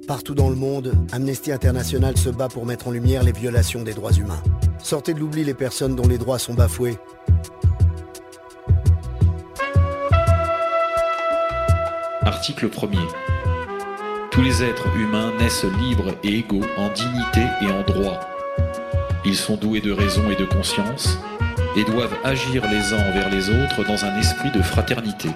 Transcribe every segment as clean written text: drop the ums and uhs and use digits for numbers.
Partout dans le monde, Amnesty International se bat pour mettre en lumière les violations des droits humains. Sortez de l'oubli les personnes dont les droits sont bafoués. Article 1er. Tous les êtres humains naissent libres et égaux en dignité et en droit. Ils sont doués de raison et de conscience et doivent agir les uns envers les autres dans un esprit de fraternité.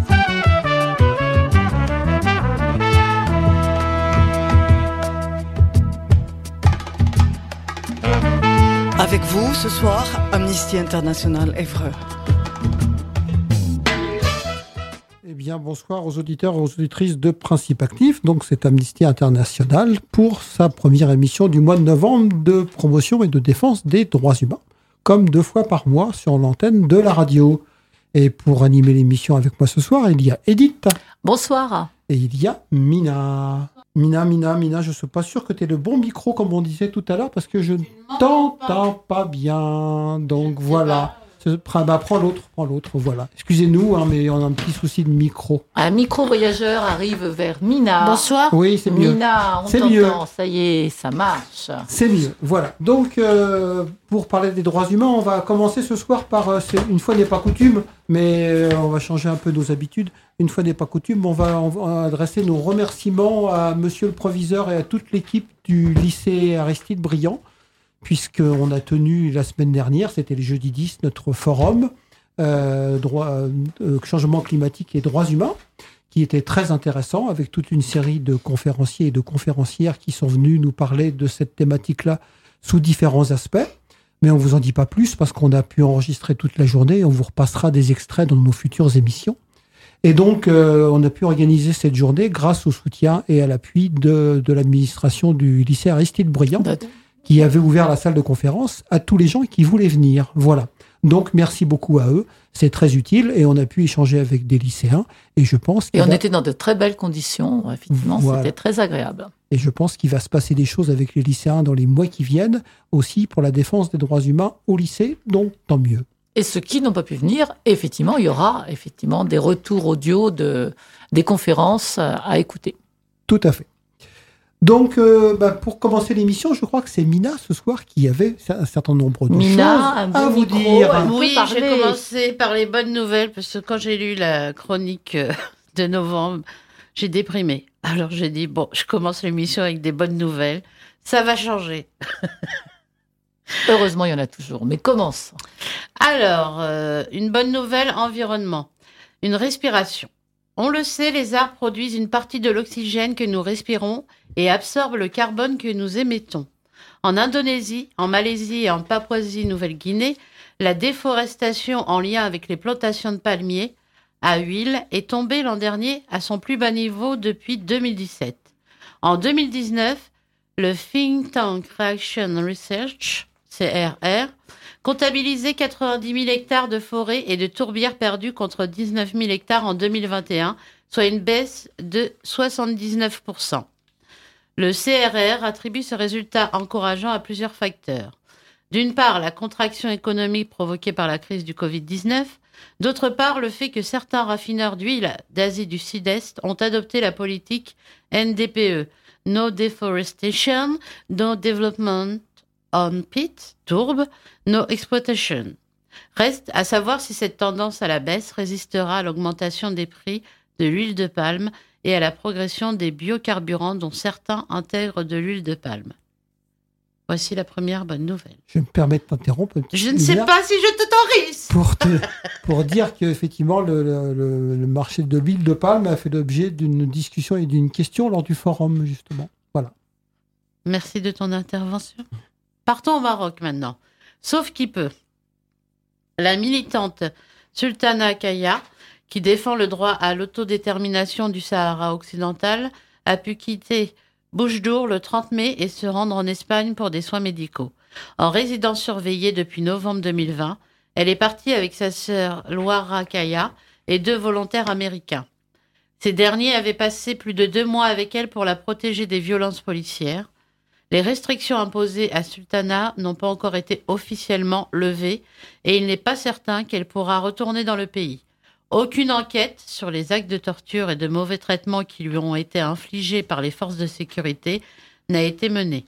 Avec vous, ce soir, Amnesty International Évreux. Eh bien, bonsoir aux auditeurs et aux auditrices de Principe Actif. Donc, c'est Amnesty International pour sa première émission du mois de novembre de promotion et de défense des droits humains, comme 2 fois par mois sur l'antenne de la radio. Et pour animer l'émission avec moi ce soir, il y a Edith. Bonsoir. Et il y a Mina. Mina, je ne suis pas sûr que tu aies le bon micro, comme on disait tout à l'heure, parce que je ne t'entends pas bien. Donc voilà. Prends l'autre, voilà. Excusez-nous, mais on a un petit souci de micro. Un micro-voyageur arrive vers Mina. Bonsoir. Oui, c'est mieux. Mina, on t'entend, mieux. Ça y est, ça marche. C'est mieux, voilà. Donc, pour parler des droits humains, on va commencer ce soir par, une fois n'est pas coutume, mais on va changer un peu nos habitudes. Une fois n'est pas coutume, on va adresser nos remerciements à monsieur le proviseur et à toute l'équipe du lycée Aristide Briand, puisqu'on a tenu la semaine dernière, c'était le jeudi 10, notre forum changement climatique et droits humains, qui était très intéressant, avec toute une série de conférenciers et de conférencières qui sont venus nous parler de cette thématique-là sous différents aspects. Mais on ne vous en dit pas plus, parce qu'on a pu enregistrer toute la journée, et on vous repassera des extraits dans nos futures émissions. Et donc, on a pu organiser cette journée grâce au soutien et à l'appui de l'administration du lycée Aristide Briand, qui avait ouvert la salle de conférence à tous les gens qui voulaient venir. Voilà. Donc, merci beaucoup à eux. C'est très utile et on a pu échanger avec des lycéens. Et je pense on était dans de très belles conditions. Effectivement, voilà. C'était très agréable. Et je pense qu'il va se passer des choses avec les lycéens dans les mois qui viennent, aussi pour la défense des droits humains au lycée. Donc, tant mieux. Et ceux qui n'ont pas pu venir, effectivement, il y aura des retours audio des conférences à écouter. Tout à fait. Donc, pour commencer l'émission, je crois que c'est Mina ce soir qui avait un certain nombre de choses à vous dire. Oui, j'ai commencé par les bonnes nouvelles, parce que quand j'ai lu la chronique de novembre, j'ai déprimé. Alors j'ai dit, je commence l'émission avec des bonnes nouvelles, ça va changer. Heureusement, il y en a toujours, mais commence. Alors, une bonne nouvelle, environnement. Une respiration. On le sait, les arbres produisent une partie de l'oxygène que nous respirons et absorbent le carbone que nous émettons. En Indonésie, en Malaisie et en Papouasie-Nouvelle-Guinée, la déforestation en lien avec les plantations de palmiers à huile est tombée l'an dernier à son plus bas niveau depuis 2017. En 2019, le Think Tank Reaction Research, CRR, comptabilisait 90 000 hectares de forêt et de tourbières perdues contre 19 000 hectares en 2021, soit une baisse de 79%. Le CRR attribue ce résultat encourageant à plusieurs facteurs. D'une part, la contraction économique provoquée par la crise du Covid-19. D'autre part, le fait que certains raffineurs d'huile d'Asie du Sud-Est ont adopté la politique NDPE, No Deforestation, No Development on Pit, tourbe, No Exploitation. Reste à savoir si cette tendance à la baisse résistera à l'augmentation des prix de l'huile de palme et à la progression des biocarburants dont certains intègrent de l'huile de palme. Voici la première bonne nouvelle. Je me permets de t'interrompre. Je ne sais pas si je t'autorise. Pour dire qu'effectivement, le marché de l'huile de palme a fait l'objet d'une discussion et d'une question lors du forum, justement. Voilà. Merci de ton intervention. Partons au Maroc maintenant. Sauf qui peut. La militante Sultana Kaya, qui défend le droit à l'autodétermination du Sahara occidental, a pu quitter Boujdour le 30 mai et se rendre en Espagne pour des soins médicaux. En résidence surveillée depuis novembre 2020, elle est partie avec sa sœur Loara Kaya et 2 volontaires américains. Ces derniers avaient passé plus de 2 mois avec elle pour la protéger des violences policières. Les restrictions imposées à Sultana n'ont pas encore été officiellement levées et il n'est pas certain qu'elle pourra retourner dans le pays. Aucune enquête sur les actes de torture et de mauvais traitements qui lui ont été infligés par les forces de sécurité n'a été menée.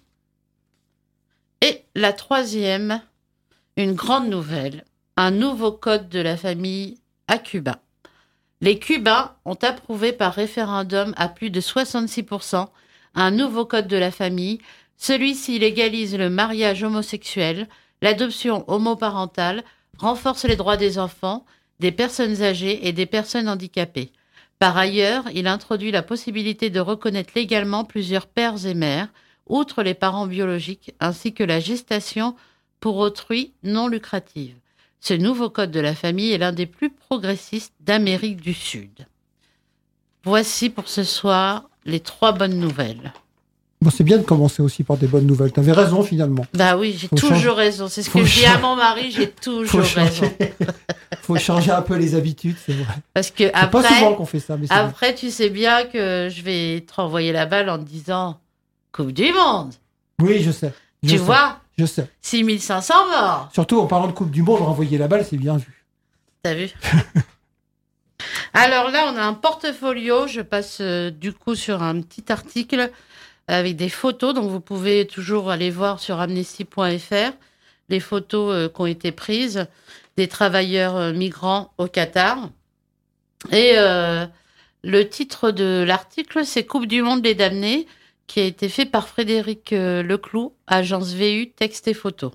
Et la troisième, une grande nouvelle, un nouveau code de la famille à Cuba. Les Cubains ont approuvé par référendum à plus de 66% un nouveau code de la famille. Celui-ci légalise le mariage homosexuel, l'adoption homoparentale, renforce les droits des enfants, des personnes âgées et des personnes handicapées. Par ailleurs, il introduit la possibilité de reconnaître légalement plusieurs pères et mères, outre les parents biologiques, ainsi que la gestation pour autrui non lucrative. Ce nouveau code de la famille est l'un des plus progressistes d'Amérique du Sud. Voici pour ce soir les 3 bonnes nouvelles. Bon, c'est bien de commencer aussi par des bonnes nouvelles. Tu avais raison, finalement. Bah oui, j'ai toujours raison. C'est ce que je dis à mon mari, j'ai toujours raison. Faut changer un peu les habitudes, c'est vrai. Parce que c'est pas souvent qu'on fait ça. Mais après, tu sais bien que je vais te renvoyer la balle en te disant Coupe du Monde. Oui, je sais. Tu vois, je sais. 6500 morts. Surtout en parlant de Coupe du Monde, renvoyer la balle, c'est bien vu. T'as vu? Alors là, on a un portfolio. Je passe du coup sur un petit article avec des photos. Donc, vous pouvez toujours aller voir sur amnesty.fr les photos qui ont été prises des travailleurs migrants au Qatar. Et le titre de l'article, c'est Coupe du Monde des damnés, qui a été fait par Frédéric Leclou, agence VU Texte et Photo,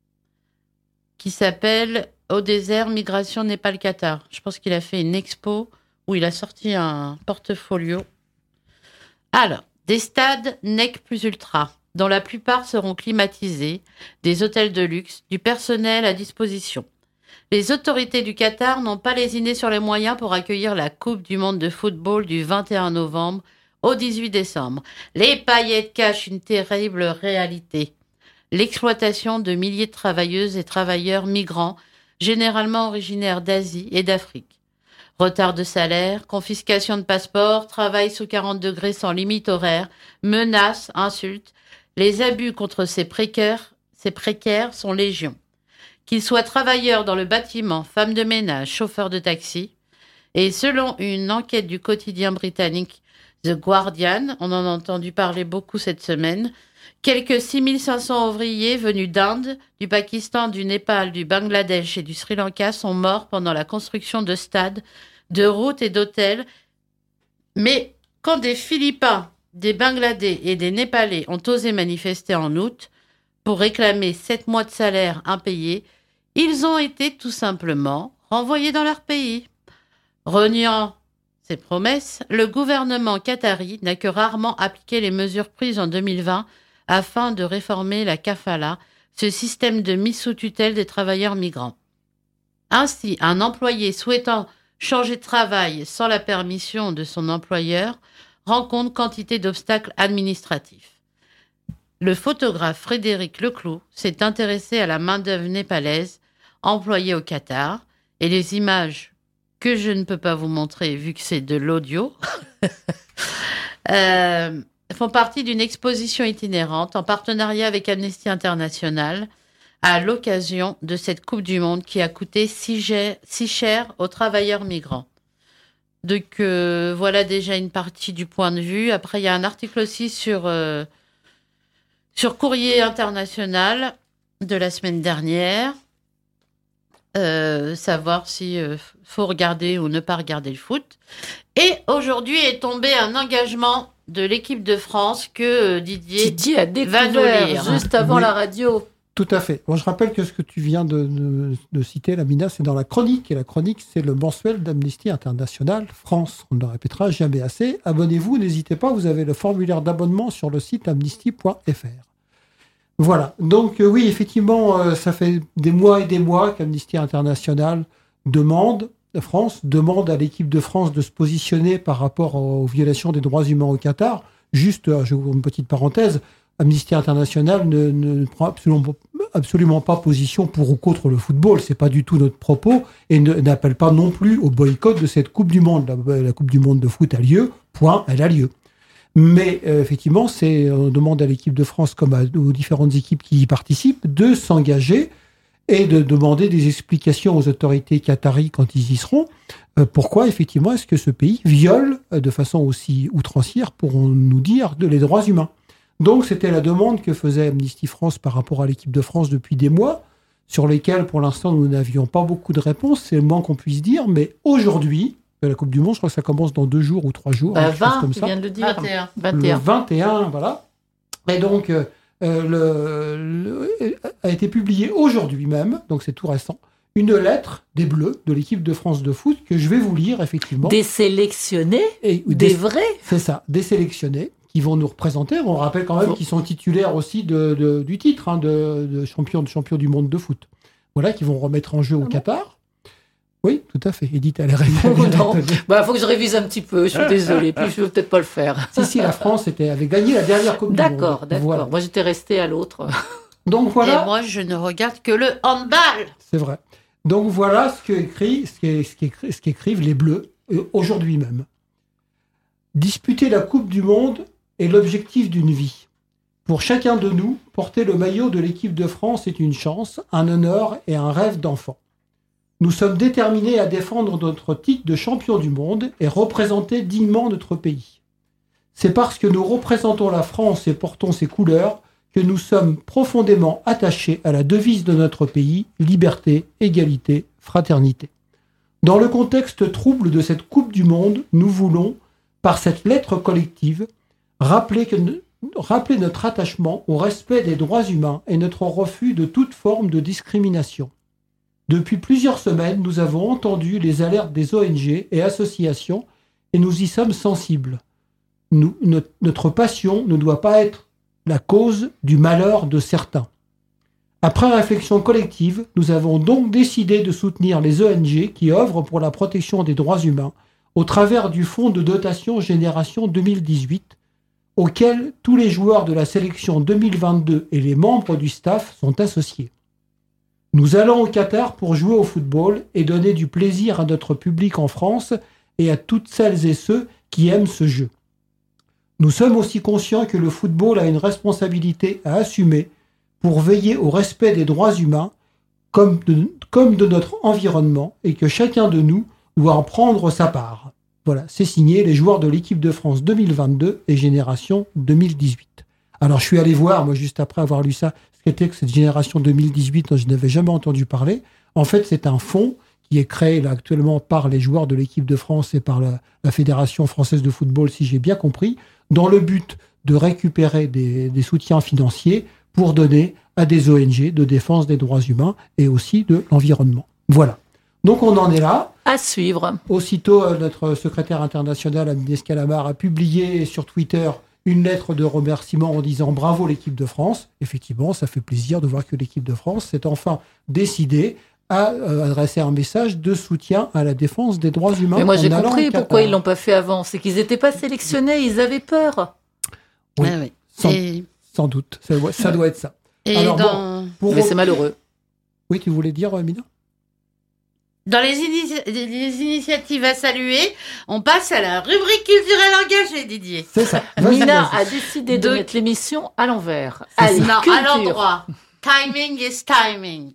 qui s'appelle Au désert, migration Népal-Qatar. Je pense qu'il a fait une expo où il a sorti un portfolio. Alors, des stades NEC plus ultra, dont la plupart seront climatisés, des hôtels de luxe, du personnel à disposition. Les autorités du Qatar n'ont pas lésiné sur les moyens pour accueillir la Coupe du Monde de football du 21 novembre au 18 décembre. Les paillettes cachent une terrible réalité. L'exploitation de milliers de travailleuses et travailleurs migrants, généralement originaires d'Asie et d'Afrique. Retard de salaire, confiscation de passeports, travail sous 40 degrés sans limite horaire, menaces, insultes. Les abus contre ces précaires sont légion. Qu'ils soient travailleurs dans le bâtiment, femmes de ménage, chauffeurs de taxi. Et selon une enquête du quotidien britannique The Guardian, on en a entendu parler beaucoup cette semaine, quelques 6500 ouvriers venus d'Inde, du Pakistan, du Népal, du Bangladesh et du Sri Lanka sont morts pendant la construction de stades, de routes et d'hôtels. Mais quand des Philippins, des Bangladais et des Népalais ont osé manifester en août pour réclamer 7 mois de salaire impayés, ils ont été tout simplement renvoyés dans leur pays. Reniant ses promesses, le gouvernement qatari n'a que rarement appliqué les mesures prises en 2020 afin de réformer la kafala, ce système de mise sous tutelle des travailleurs migrants. Ainsi, un employé souhaitant changer de travail sans la permission de son employeur rencontre quantité d'obstacles administratifs. Le photographe Frédéric Leclou s'est intéressé à la main-d'œuvre népalaise employée au Qatar et les images que je ne peux pas vous montrer vu que c'est de l'audio font partie d'une exposition itinérante en partenariat avec Amnesty International à l'occasion de cette Coupe du Monde qui a coûté si cher aux travailleurs migrants. Donc voilà déjà une partie du point de vue. Après, il y a un article aussi sur Courrier International de la semaine dernière. Savoir si faut regarder ou ne pas regarder le foot. Et aujourd'hui est tombé un engagement de l'équipe de France que Didier a va nous découvert lire. juste avant la radio. Tout à fait. Bon, je rappelle que ce que tu viens de citer, Lamina, c'est dans la chronique. Et la chronique, c'est le mensuel d'Amnesty International France. On ne le répétera jamais assez. Abonnez-vous, n'hésitez pas, vous avez le formulaire d'abonnement sur le site amnesty.fr. Voilà. Donc, oui, effectivement, ça fait des mois et des mois qu'Amnesty International demande à l'équipe de France de se positionner par rapport aux violations des droits humains au Qatar. Juste, je vous une petite parenthèse, Amnesty International ne prend absolument pas position pour ou contre le football. C'est pas du tout notre propos et n'appelle pas non plus au boycott de cette Coupe du Monde. La Coupe du Monde de foot a lieu, point, elle a lieu. Mais effectivement, on demande à l'équipe de France, comme aux différentes équipes qui y participent, de s'engager et de demander des explications aux autorités qataries quand ils y seront. Pourquoi, effectivement, est-ce que ce pays viole de façon aussi outrancière, pourrons-nous dire, les droits humains ? Donc, c'était la demande que faisait Amnesty France par rapport à l'équipe de France depuis des mois, sur lesquels, pour l'instant, nous n'avions pas beaucoup de réponses, c'est le moins qu'on puisse dire, mais aujourd'hui, la Coupe du Monde, je crois que ça commence dans 2 jours ou 3 jours. 20, comme tu ça. viens de le dire. 21. Le 21, voilà. Et donc, a été publié aujourd'hui même, donc c'est tout récent, une lettre des Bleus de l'équipe de France de foot que je vais vous lire, effectivement. Des sélectionnés, des vrais. C'est ça, des sélectionnés qui vont nous représenter. On rappelle quand même qu'ils sont titulaires aussi du titre de champion du monde de foot. Voilà, qui vont remettre en jeu au Qatar. Oui, tout à fait. Edith, elle répond. Il faut que je révise un petit peu, je suis désolée. Puis je ne vais peut-être pas le faire. Si, la France avait gagné la dernière Coupe du Monde. D'accord. Voilà. Moi, j'étais restée à l'autre. Donc voilà. Et moi, je ne regarde que le handball. C'est vrai. Donc voilà ce qu'écrivent les Bleus aujourd'hui même. Disputer la Coupe du Monde est l'objectif d'une vie. Pour chacun de nous, porter le maillot de l'équipe de France est une chance, un honneur et un rêve d'enfant. Nous sommes déterminés à défendre notre titre de champion du monde et représenter dignement notre pays. C'est parce que nous représentons la France et portons ses couleurs que nous sommes profondément attachés à la devise de notre pays, liberté, égalité, fraternité. Dans le contexte trouble de cette Coupe du Monde, nous voulons, par cette lettre collective, rappeler notre attachement au respect des droits humains et notre refus de toute forme de discrimination. Depuis plusieurs semaines, nous avons entendu les alertes des ONG et associations et nous y sommes sensibles. Notre passion ne doit pas être la cause du malheur de certains. Après réflexion collective, nous avons donc décidé de soutenir les ONG qui œuvrent pour la protection des droits humains au travers du fonds de dotation Génération 2018, auquel tous les joueurs de la sélection 2022 et les membres du staff sont associés. Nous allons au Qatar pour jouer au football et donner du plaisir à notre public en France et à toutes celles et ceux qui aiment ce jeu. Nous sommes aussi conscients que le football a une responsabilité à assumer pour veiller au respect des droits humains comme de notre environnement et que chacun de nous doit en prendre sa part. Voilà, c'est signé les joueurs de l'équipe de France 2022 et Génération 2018. Alors je suis allé voir, moi juste après avoir lu ça, ce qu'était que cette Génération 2018 dont je n'avais jamais entendu parler. En fait, c'est un fonds qui est créé là, actuellement par les joueurs de l'équipe de France et par la Fédération française de football, si j'ai bien compris, dans le but de récupérer des soutiens financiers pour donner à des ONG de défense des droits humains et aussi de l'environnement. Voilà. Donc on en est là. À suivre. Aussitôt, notre secrétaire international, Agnès Calamard, a publié sur Twitter une lettre de remerciement en disant « Bravo l'équipe de France ». Effectivement, ça fait plaisir de voir que l'équipe de France s'est enfin décidée à adresser un message de soutien à la défense des droits humains. Mais moi, j'ai compris pourquoi ils ne l'ont pas fait avant. C'est qu'ils n'étaient pas sélectionnés, ils avaient peur. Oui, sans doute. Ça doit être ça. Et alors, mais c'est malheureux. Oui, tu voulais dire, Mina ? Dans les initiatives à saluer, on passe à la rubrique culturelle engagée, Didier. C'est ça. Mina a décidé de mettre l'émission à l'envers. Allez, non, à l'endroit. Timing is timing.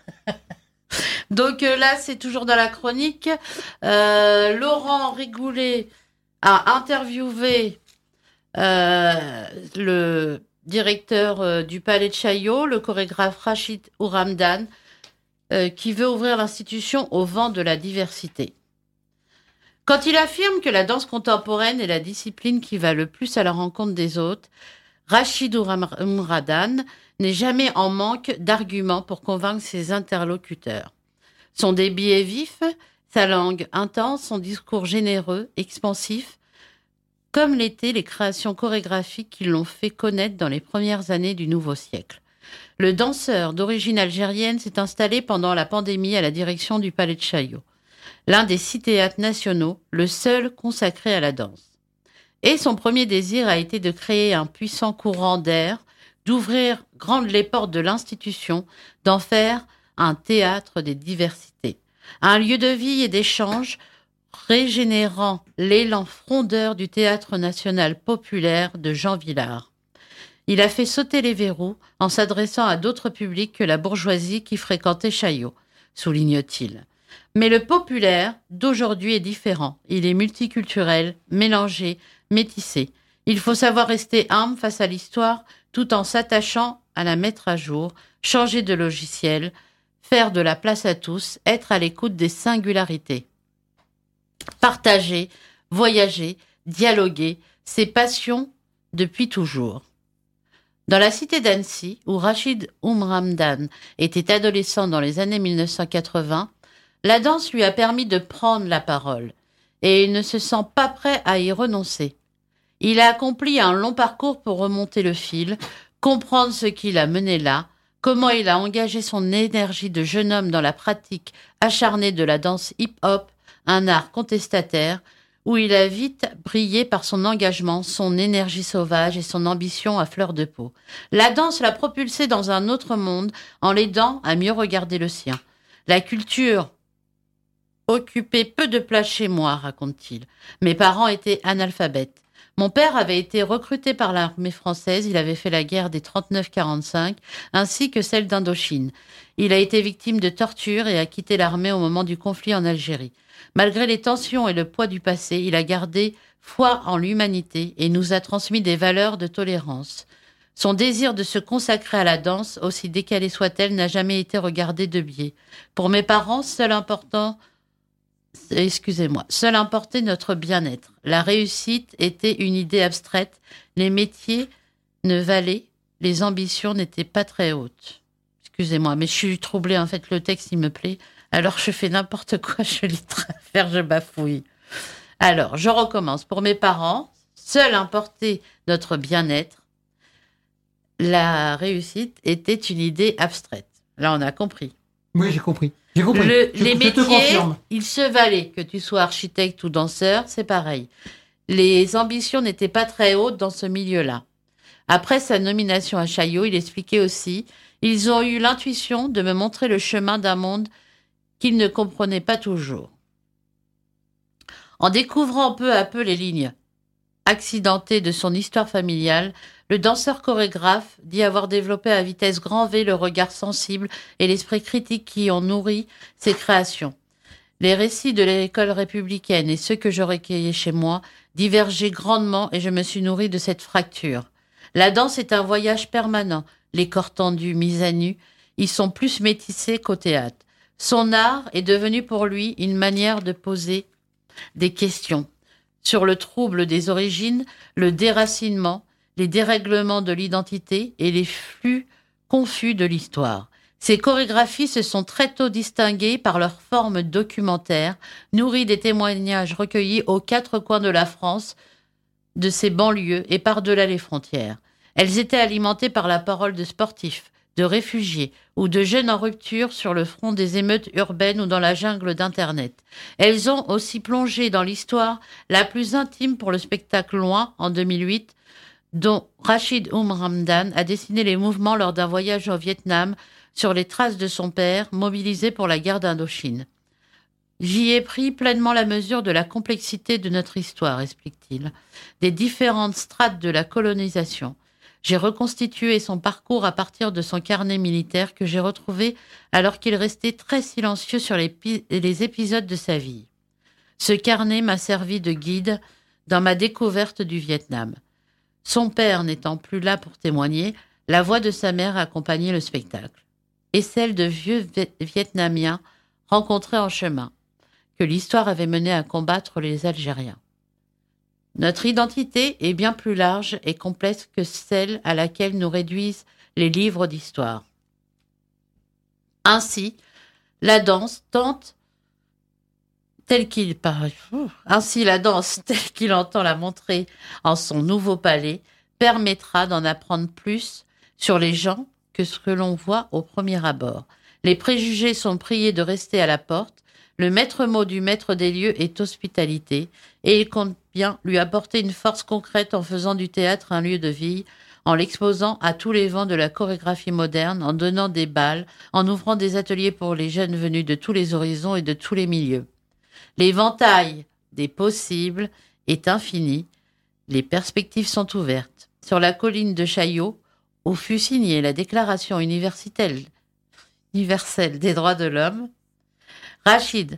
Donc là, c'est toujours dans la chronique. Laurent Rigoulet a interviewé le directeur du Palais de Chaillot, le chorégraphe Rachid Ouramdan, qui veut ouvrir l'institution au vent de la diversité. Quand il affirme que la danse contemporaine est la discipline qui va le plus à la rencontre des autres, Rachid Ouramdan n'est jamais en manque d'arguments pour convaincre ses interlocuteurs. Son débit est vif, sa langue intense, son discours généreux, expansif, comme l'étaient les créations chorégraphiques qui l'ont fait connaître dans les premières années du nouveau siècle. Le danseur d'origine algérienne s'est installé pendant la pandémie à la direction du Palais de Chaillot, l'un des 6 théâtres nationaux, le seul consacré à la danse. Et son premier désir a été de créer un puissant courant d'air, d'ouvrir grandes les portes de l'institution, d'en faire un théâtre des diversités, un lieu de vie et d'échange, régénérant l'élan frondeur du Théâtre national populaire de Jean Vilar. Il a fait sauter les verrous en s'adressant à d'autres publics que la bourgeoisie qui fréquentait Chaillot, souligne-t-il. Mais le populaire d'aujourd'hui est différent. Il est multiculturel, mélangé, métissé. Il faut savoir rester humble face à l'histoire tout en s'attachant à la mettre à jour, changer de logiciel, faire de la place à tous, être à l'écoute des singularités. Partager, voyager, dialoguer, ses passions depuis toujours. Dans la cité d'Annecy, où Rachid Hamdan était adolescent dans les années 1980, la danse lui a permis de prendre la parole, et il ne se sent pas prêt à y renoncer. Il a accompli un long parcours pour remonter le fil, comprendre ce qui l'a mené là, comment il a engagé son énergie de jeune homme dans la pratique acharnée de la danse hip-hop, un art contestataire, où il a vite brillé par son engagement, son énergie sauvage et son ambition à fleur de peau. La danse l'a propulsé dans un autre monde en l'aidant à mieux regarder le sien. La culture occupait peu de place chez moi, raconte-t-il. Mes parents étaient analphabètes. Mon père avait été recruté par l'armée française, il avait fait la guerre des 39-45, ainsi que celle d'Indochine. Il a été victime de torture et a quitté l'armée au moment du conflit en Algérie. Malgré les tensions et le poids du passé, il a gardé foi en l'humanité et nous a transmis des valeurs de tolérance. Son désir de se consacrer à la danse, aussi décalée soit-elle, n'a jamais été regardé de biais. Pour mes parents, seul importait notre bien-être. La réussite était une idée abstraite. Les métiers ne valaient, les ambitions n'étaient pas très hautes. Excusez-moi, mais je suis troublée, en fait, le texte, il me plaît. Alors, je fais n'importe quoi, je lis travers, je bafouille. Alors, je recommence. Pour mes parents, seul importait notre bien-être. La réussite était une idée abstraite. Là, on a compris. Oui, j'ai compris. Les métiers, ils se valaient. Que tu sois architecte ou danseur, c'est pareil. Les ambitions n'étaient pas très hautes dans ce milieu-là. Après sa nomination à Chaillot, il expliquait aussi « Ils ont eu l'intuition de me montrer le chemin d'un monde qu'ils ne comprenaient pas toujours. » En découvrant peu à peu les lignes accidentées de son histoire familiale, le danseur-chorégraphe dit avoir développé à vitesse grand V le regard sensible et l'esprit critique qui ont nourri ses créations. Les récits de l'école républicaine et ceux que je recueillais chez moi divergeaient grandement et je me suis nourri de cette fracture. La danse est un voyage permanent. Les corps tendus, mis à nu, ils sont plus métissés qu'au théâtre. Son art est devenu pour lui une manière de poser des questions sur le trouble des origines, le déracinement, les dérèglements de l'identité et les flux confus de l'histoire. Ces chorégraphies se sont très tôt distinguées par leur forme documentaire, nourrie des témoignages recueillis aux quatre coins de la France, de ses banlieues et par-delà les frontières. Elles étaient alimentées par la parole de sportifs, de réfugiés ou de jeunes en rupture sur le front des émeutes urbaines ou dans la jungle d'Internet. Elles ont aussi plongé dans l'histoire la plus intime pour le spectacle Loin, en 2008, dont Rachid Hamdan a dessiné les mouvements lors d'un voyage au Vietnam sur les traces de son père, mobilisé pour la guerre d'Indochine. J'y ai pris pleinement la mesure de la complexité de notre histoire, explique-t-il, des différentes strates de la colonisation. J'ai reconstitué son parcours à partir de son carnet militaire que j'ai retrouvé alors qu'il restait très silencieux sur les épisodes de sa vie. Ce carnet m'a servi de guide dans ma découverte du Vietnam. Son père n'étant plus là pour témoigner, la voix de sa mère accompagnait le spectacle, et celle de vieux Vietnamiens rencontrés en chemin, que l'histoire avait mené à combattre les Algériens. Notre identité est bien plus large et complexe que celle à laquelle nous réduisent les livres d'histoire. Ainsi, la danse telle qu'il entend la montrer en son nouveau palais, permettra d'en apprendre plus sur les gens que ce que l'on voit au premier abord. Les préjugés sont priés de rester à la porte. Le maître mot du maître des lieux est hospitalité, et il compte bien lui apporter une force concrète en faisant du théâtre un lieu de vie, en l'exposant à tous les vents de la chorégraphie moderne, en donnant des bals, en ouvrant des ateliers pour les jeunes venus de tous les horizons et de tous les milieux. L'éventail des possibles est infini, les perspectives sont ouvertes. Sur la colline de Chaillot, où fut signée la Déclaration universelle des droits de l'homme, Rachid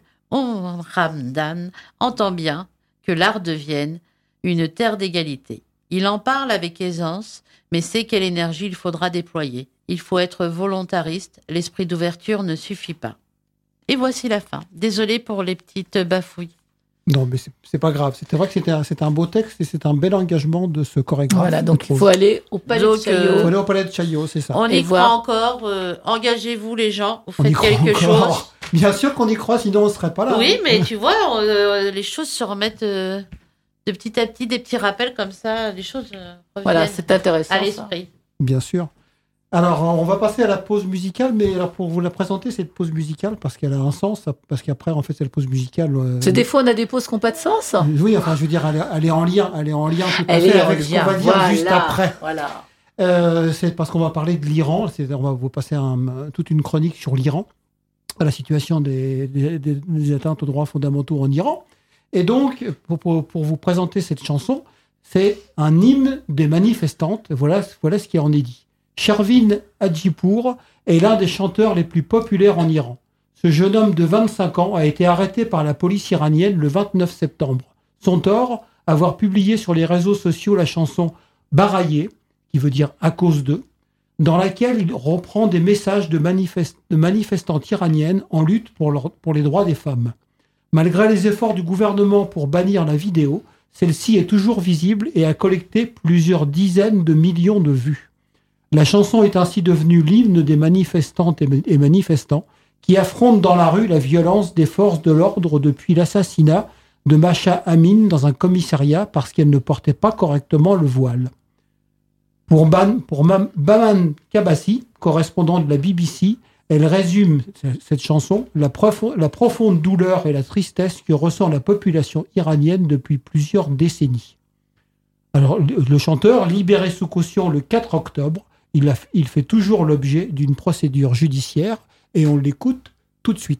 Hamdan entend bien que l'art devienne une terre d'égalité. Il en parle avec aisance, mais sait quelle énergie il faudra déployer. Il faut être volontariste, l'esprit d'ouverture ne suffit pas. Et voici la fin. Désolé pour les petites bafouilles. Non, mais c'est pas grave. C'était vrai que c'était un beau texte et c'est un bel engagement de ce chorégraphe. Voilà, donc il faut aller au Palais de Chaillot. Il faut aller au Palais de Chaillot, c'est ça. On y croit encore. Engagez-vous les gens, vous faites quelque chose. Bien sûr qu'on y croit, sinon on ne serait pas là. Oui, mais tu vois, les choses se remettent de petit à petit, des petits rappels comme ça, les choses reviennent voilà, c'est intéressant, à l'esprit. Bien sûr. Alors, on va passer à la pause musicale, mais alors pour vous la présenter, cette pause musicale, parce qu'elle a un sens, parce qu'après, en fait, c'est la pause musicale... C'est des fois, on a des pauses qui n'ont pas de sens. Oui, enfin, je veux dire, elle est en lien tout à fait avec ce qu'on va dire juste après. Voilà. C'est parce qu'on va parler de l'Iran, on va vous passer toute une chronique sur l'Iran, la situation des atteintes aux droits fondamentaux en Iran. Et donc, pour vous présenter cette chanson, c'est un hymne des manifestantes. Voilà ce qui en est dit. Shervin Hajipour est l'un des chanteurs les plus populaires en Iran. Ce jeune homme de 25 ans a été arrêté par la police iranienne le 29 septembre. Son tort, avoir publié sur les réseaux sociaux la chanson « Baraye », qui veut dire « à cause d'eux », dans laquelle il reprend des messages de manifestantes iraniennes en lutte pour les droits des femmes. Malgré les efforts du gouvernement pour bannir la vidéo, celle-ci est toujours visible et a collecté plusieurs dizaines de millions de vues. La chanson est ainsi devenue l'hymne des manifestantes et manifestants qui affrontent dans la rue la violence des forces de l'ordre depuis l'assassinat de Masha Amini dans un commissariat parce qu'elle ne portait pas correctement le voile. Pour Baman Kabassi, correspondant de la BBC, elle résume cette chanson, la profonde douleur et la tristesse que ressent la population iranienne depuis plusieurs décennies. Alors, le chanteur, libéré sous caution le 4 octobre, il fait toujours l'objet d'une procédure judiciaire et on l'écoute tout de suite.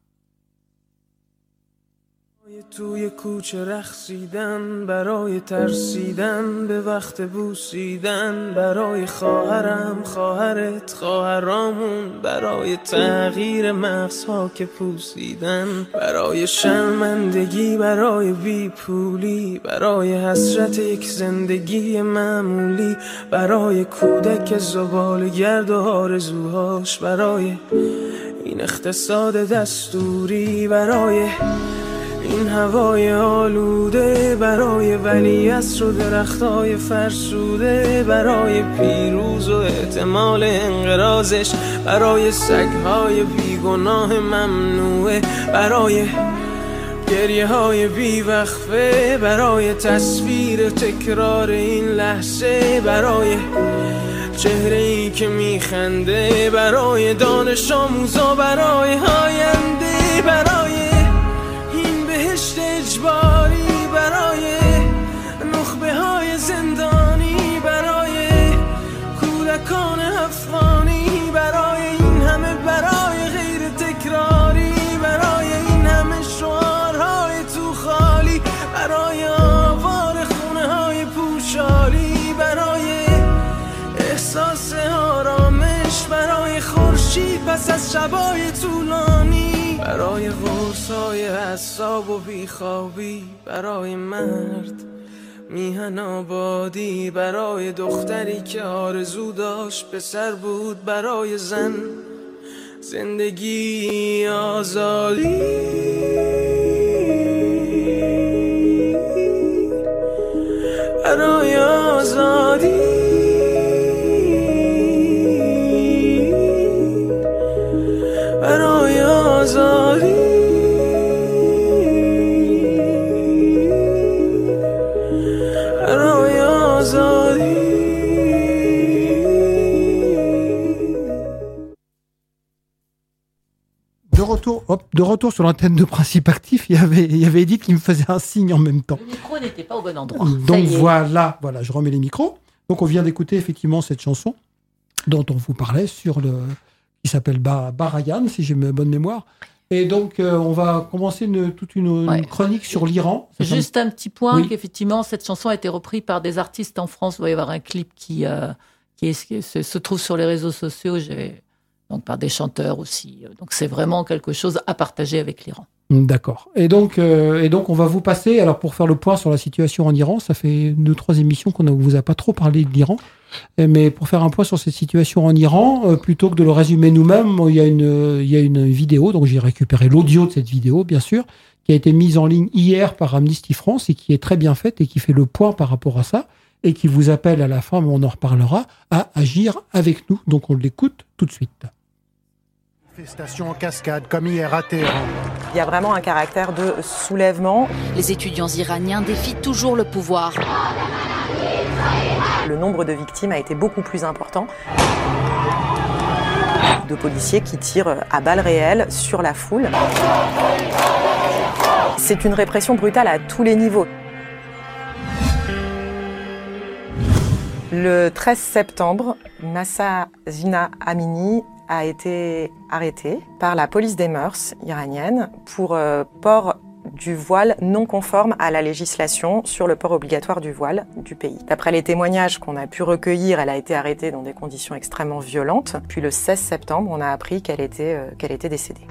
توی کوچه رقصیدن برای ترسیدن به وقت بوسیدن برای خواهرم خواهرت خواهرامون برای تغییر مغزها که پوسیدن برای شرمندگی برای بیپولی برای حسرت یک زندگی معمولی برای کودک زباله‌گرد و آرزوهاش برای این اقتصاد دستوری برای این هوای آلوده برای ولیعصر و درختای فرسوده برای پیروز و احتمال انقراضش برای سگهای بیگناه ممنوعه برای گریه های بیوقفه برای تصویر تکرار این لحظه برای چهره ای که میخنده برای دانش آموزا برای آینده برای بهشت اجباری برای نخبه های زندانی برای کودکان افغانی برای این همه برای غیر تکراری برای این همه شعارهای تو خالی برای آوار خونه های پوشالی برای احساس آرامش برای خورشید پس از شبای طولانی برای غرصای اعصاب و بیخوابی برای مرد میهن آبادی برای دختری که آرزو داشت پسر بود برای زن زندگی آزادی برای آزادی برای آزادی برای آزادی De retour sur l'antenne de Principe Actif, il y avait Edith qui me faisait un signe en même temps. Le micro n'était pas au bon endroit. Donc voilà, je remets les micros. Donc on vient d'écouter effectivement cette chanson dont on vous parlait qui s'appelle Barayan, si j'ai bonne mémoire. Et donc, on va commencer toute une chronique sur l'Iran. Juste un petit point, qu'effectivement, cette chanson a été reprise par des artistes en France. Il va y avoir un clip qui se trouve sur les réseaux sociaux, donc par des chanteurs aussi. Donc c'est vraiment quelque chose à partager avec l'Iran. D'accord. Et donc, on va vous passer, alors pour faire le point sur la situation en Iran, ça fait 2-3 émissions qu'on ne vous a pas trop parlé de l'Iran, mais pour faire un point sur cette situation en Iran, plutôt que de le résumer nous-mêmes, il y a une vidéo, donc j'ai récupéré l'audio de cette vidéo, bien sûr, qui a été mise en ligne hier par Amnesty France et qui est très bien faite et qui fait le point par rapport à ça et qui vous appelle à la fin, mais on en reparlera, à agir avec nous. Donc on l'écoute tout de suite. Manifestation en cascade, comme hier à Téhéran. Il y a vraiment un caractère de soulèvement. Les étudiants iraniens défient toujours le pouvoir. Le nombre de victimes a été beaucoup plus important. De policiers qui tirent à balles réelles sur la foule. C'est une répression brutale à tous les niveaux. Le 13 septembre, Mahsa Jina Amini a été arrêtée par la police des mœurs iranienne pour port du voile non conforme à la législation sur le port obligatoire du voile du pays. D'après les témoignages qu'on a pu recueillir, elle a été arrêtée dans des conditions extrêmement violentes. Puis le 16 septembre, on a appris qu'elle était décédée.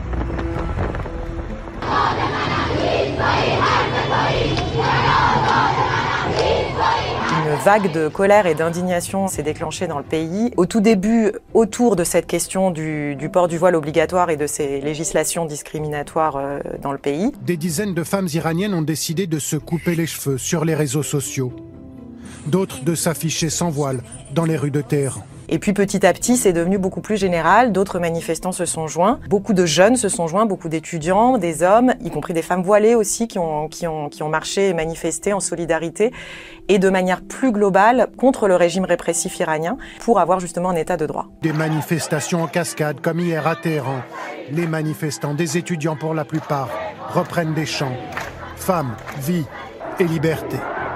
Une vague de colère et d'indignation s'est déclenchée dans le pays. Au tout début, autour de cette question du port du voile obligatoire et de ces législations discriminatoires dans le pays. Des dizaines de femmes iraniennes ont décidé de se couper les cheveux sur les réseaux sociaux. D'autres de s'afficher sans voile dans les rues de Téhéran. Et puis petit à petit, c'est devenu beaucoup plus général. D'autres manifestants se sont joints. Beaucoup de jeunes se sont joints, beaucoup d'étudiants, des hommes, y compris des femmes voilées aussi, qui ont marché et manifesté en solidarité et de manière plus globale contre le régime répressif iranien pour avoir justement un état de droit. Des manifestations en cascade comme hier à Téhéran. Les manifestants, des étudiants pour la plupart, reprennent des chants. Femmes, vie et liberté.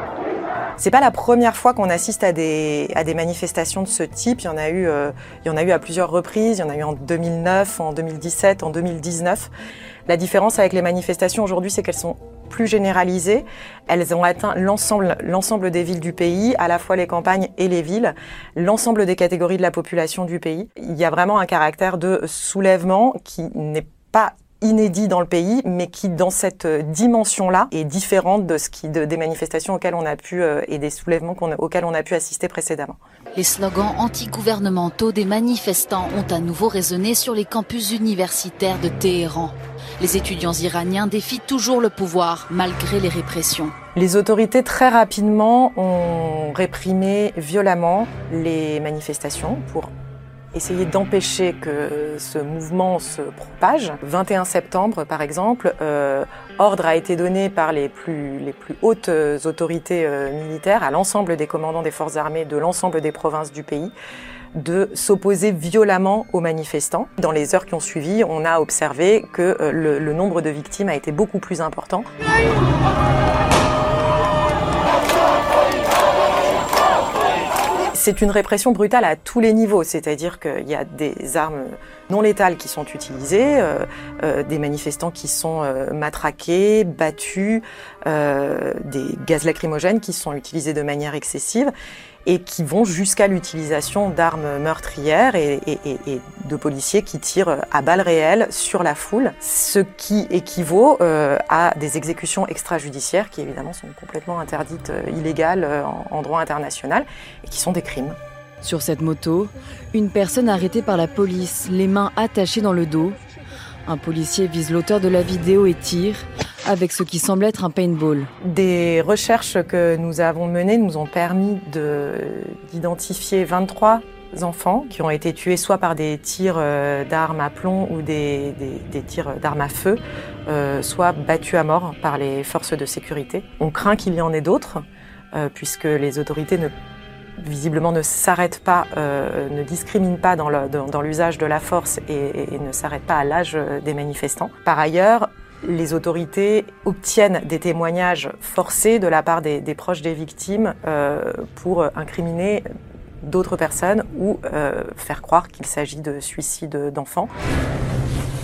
C'est pas la première fois qu'on assiste à des manifestations de ce type. Il y en a eu à plusieurs reprises. Il y en a eu en 2009, en 2017, en 2019. La différence avec les manifestations aujourd'hui, c'est qu'elles sont plus généralisées. Elles ont atteint l'ensemble des villes du pays, à la fois les campagnes et les villes, l'ensemble des catégories de la population du pays. Il y a vraiment un caractère de soulèvement qui n'est pas inédit dans le pays, mais qui, dans cette dimension-là, est différente des manifestations auxquelles on a pu et des soulèvements auxquels on a pu assister précédemment. Les slogans antigouvernementaux des manifestants ont à nouveau résonné sur les campus universitaires de Téhéran. Les étudiants iraniens défient toujours le pouvoir, malgré les répressions. Les autorités, très rapidement, ont réprimé violemment les manifestations pour essayer d'empêcher que ce mouvement se propage. 21 septembre, par exemple, ordre a été donné par les plus hautes autorités militaires à l'ensemble des commandants des forces armées de l'ensemble des provinces du pays de s'opposer violemment aux manifestants. Dans les heures qui ont suivi, on a observé que le nombre de victimes a été beaucoup plus important. C'est une répression brutale à tous les niveaux, c'est-à-dire qu'il y a des armes non létales qui sont utilisées, des manifestants qui sont matraqués, battus, des gaz lacrymogènes qui sont utilisés de manière excessive et qui vont jusqu'à l'utilisation d'armes meurtrières et de policiers qui tirent à balles réelles sur la foule, ce qui équivaut à des exécutions extrajudiciaires qui évidemment sont complètement interdites, illégales en droit international et qui sont des crimes. Sur cette moto, une personne arrêtée par la police, les mains attachées dans le dos. Un policier vise l'auteur de la vidéo et tire avec ce qui semble être un paintball. Des recherches que nous avons menées nous ont permis d'identifier 23 enfants qui ont été tués soit par des tirs d'armes à plomb ou des tirs d'armes à feu, soit battus à mort par les forces de sécurité. On craint qu'il y en ait d'autres, puisque les autorités visiblement ne s'arrêtent pas, ne discriminent pas dans l'usage de la force et ne s'arrêtent pas à l'âge des manifestants. Par ailleurs, les autorités obtiennent des témoignages forcés de la part des proches des victimes pour incriminer d'autres personnes ou faire croire qu'il s'agit de suicide d'enfants.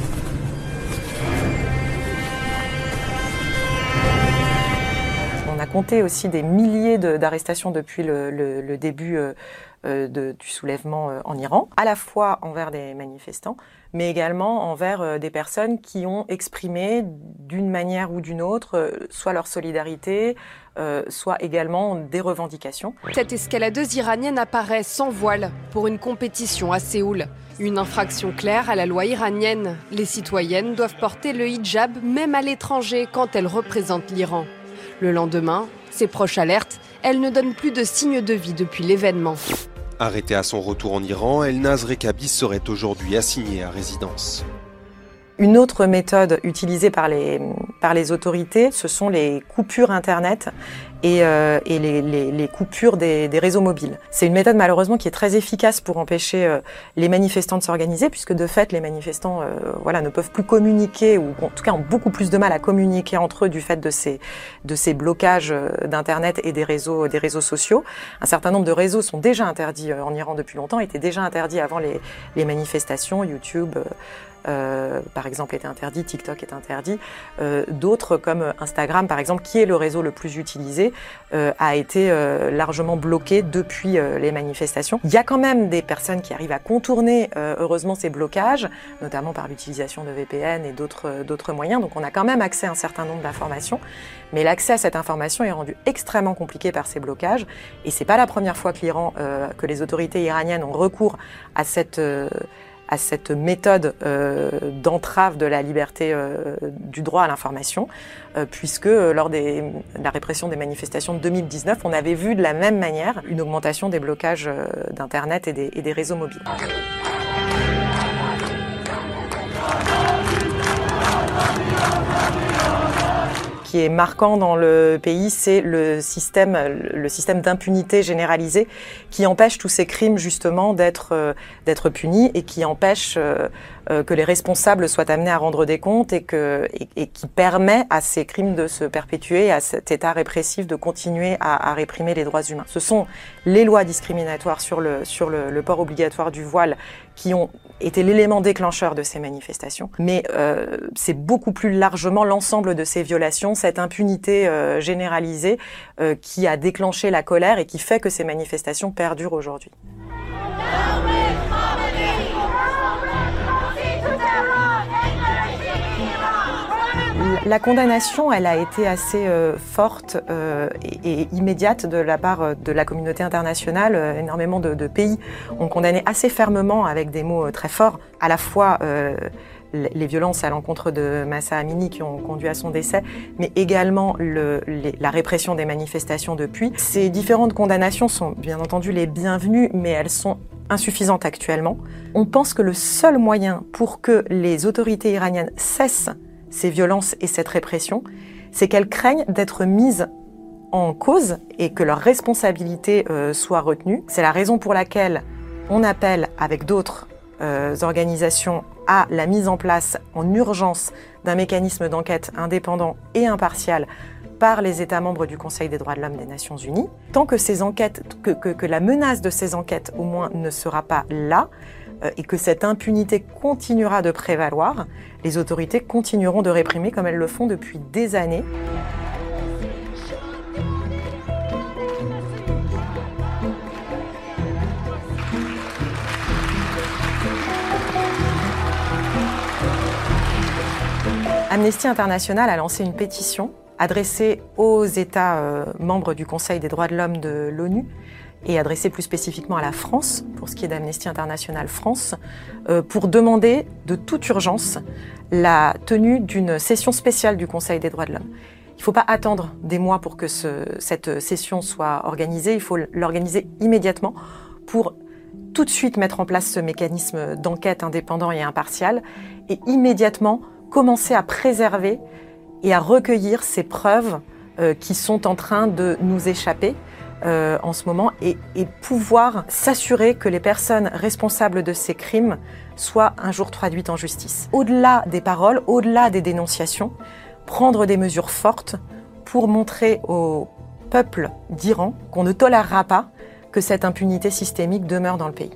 On a compter aussi des milliers d'arrestations depuis le début du soulèvement en Iran, à la fois envers des manifestants, mais également envers des personnes qui ont exprimé d'une manière ou d'une autre soit leur solidarité, soit également des revendications. Cette escaladeuse iranienne apparaît sans voile pour une compétition à Séoul. Une infraction claire à la loi iranienne. Les citoyennes doivent porter le hijab même à l'étranger quand elles représentent l'Iran. Le lendemain, ses proches alertent, elle ne donne plus de signes de vie depuis l'événement. Arrêtée à son retour en Iran, Elnaz Rekabi serait aujourd'hui assignée à résidence. Une autre méthode utilisée par les autorités, ce sont les coupures Internet et les coupures des réseaux mobiles. C'est une méthode malheureusement qui est très efficace pour empêcher les manifestants de s'organiser, puisque de fait les manifestants ne peuvent plus communiquer, ou en tout cas ont beaucoup plus de mal à communiquer entre eux du fait de ces blocages d'Internet et des réseaux sociaux. Un certain nombre de réseaux sont déjà interdits en Iran depuis longtemps, étaient déjà interdits avant les manifestations. YouTube par exemple est interdit, TikTok est interdit, d'autres comme Instagram par exemple, qui est le réseau le plus utilisé, a été largement bloqué depuis les manifestations. Il y a quand même des personnes qui arrivent à contourner heureusement ces blocages, notamment par l'utilisation de VPN et d'autres moyens, donc on a quand même accès à un certain nombre d'informations, mais l'accès à cette information est rendu extrêmement compliqué par ces blocages, et c'est pas la première fois que les autorités iraniennes ont recours à cette méthode d'entrave de la liberté du droit à l'information, puisque lors de la répression des manifestations de 2019, on avait vu de la même manière une augmentation des blocages d'Internet et des réseaux mobiles. Ce qui est marquant dans le pays, c'est le système d'impunité généralisée qui empêche tous ces crimes justement d'être punis et qui empêche que les responsables soient amenés à rendre des comptes et qui permet à ces crimes de se perpétuer, à cet état répressif de continuer à réprimer les droits humains. Ce sont les lois discriminatoires sur le port obligatoire du voile qui ont été l'élément déclencheur de ces manifestations. Mais c'est beaucoup plus largement l'ensemble de ces violations, cette impunité généralisée qui a déclenché la colère et qui fait que ces manifestations perdurent aujourd'hui. La condamnation, elle a été assez forte et immédiate de la part de la communauté internationale. Énormément de pays ont condamné assez fermement, avec des mots très forts, à la fois les violences à l'encontre de Mahsa Amini qui ont conduit à son décès, mais également la répression des manifestations depuis. Ces différentes condamnations sont bien entendu les bienvenues, mais elles sont insuffisantes actuellement. On pense que le seul moyen pour que les autorités iraniennes cessent ces violences et cette répression, c'est qu'elles craignent d'être mises en cause et que leur responsabilité soit retenue. C'est la raison pour laquelle on appelle avec d'autres organisations à la mise en place en urgence d'un mécanisme d'enquête indépendant et impartial par les États membres du Conseil des droits de l'homme des Nations Unies. Tant que ces enquêtes, que la menace de ces enquêtes au moins ne sera pas là, et que cette impunité continuera de prévaloir, les autorités continueront de réprimer comme elles le font depuis des années. Amnesty International a lancé une pétition adressée aux États membres du Conseil des droits de l'homme de l'ONU et adressée plus spécifiquement à la France, pour ce qui est d'Amnesty International France, pour demander de toute urgence la tenue d'une session spéciale du Conseil des droits de l'homme. Il ne faut pas attendre des mois pour que cette session soit organisée, il faut l'organiser immédiatement pour tout de suite mettre en place ce mécanisme d'enquête indépendant et impartial et immédiatement commencer à préserver et à recueillir ces preuves qui sont en train de nous échapper en ce moment et pouvoir s'assurer que les personnes responsables de ces crimes soient un jour traduites en justice. Au-delà des paroles, au-delà des dénonciations, prendre des mesures fortes pour montrer au peuple d'Iran qu'on ne tolérera pas que cette impunité systémique demeure dans le pays.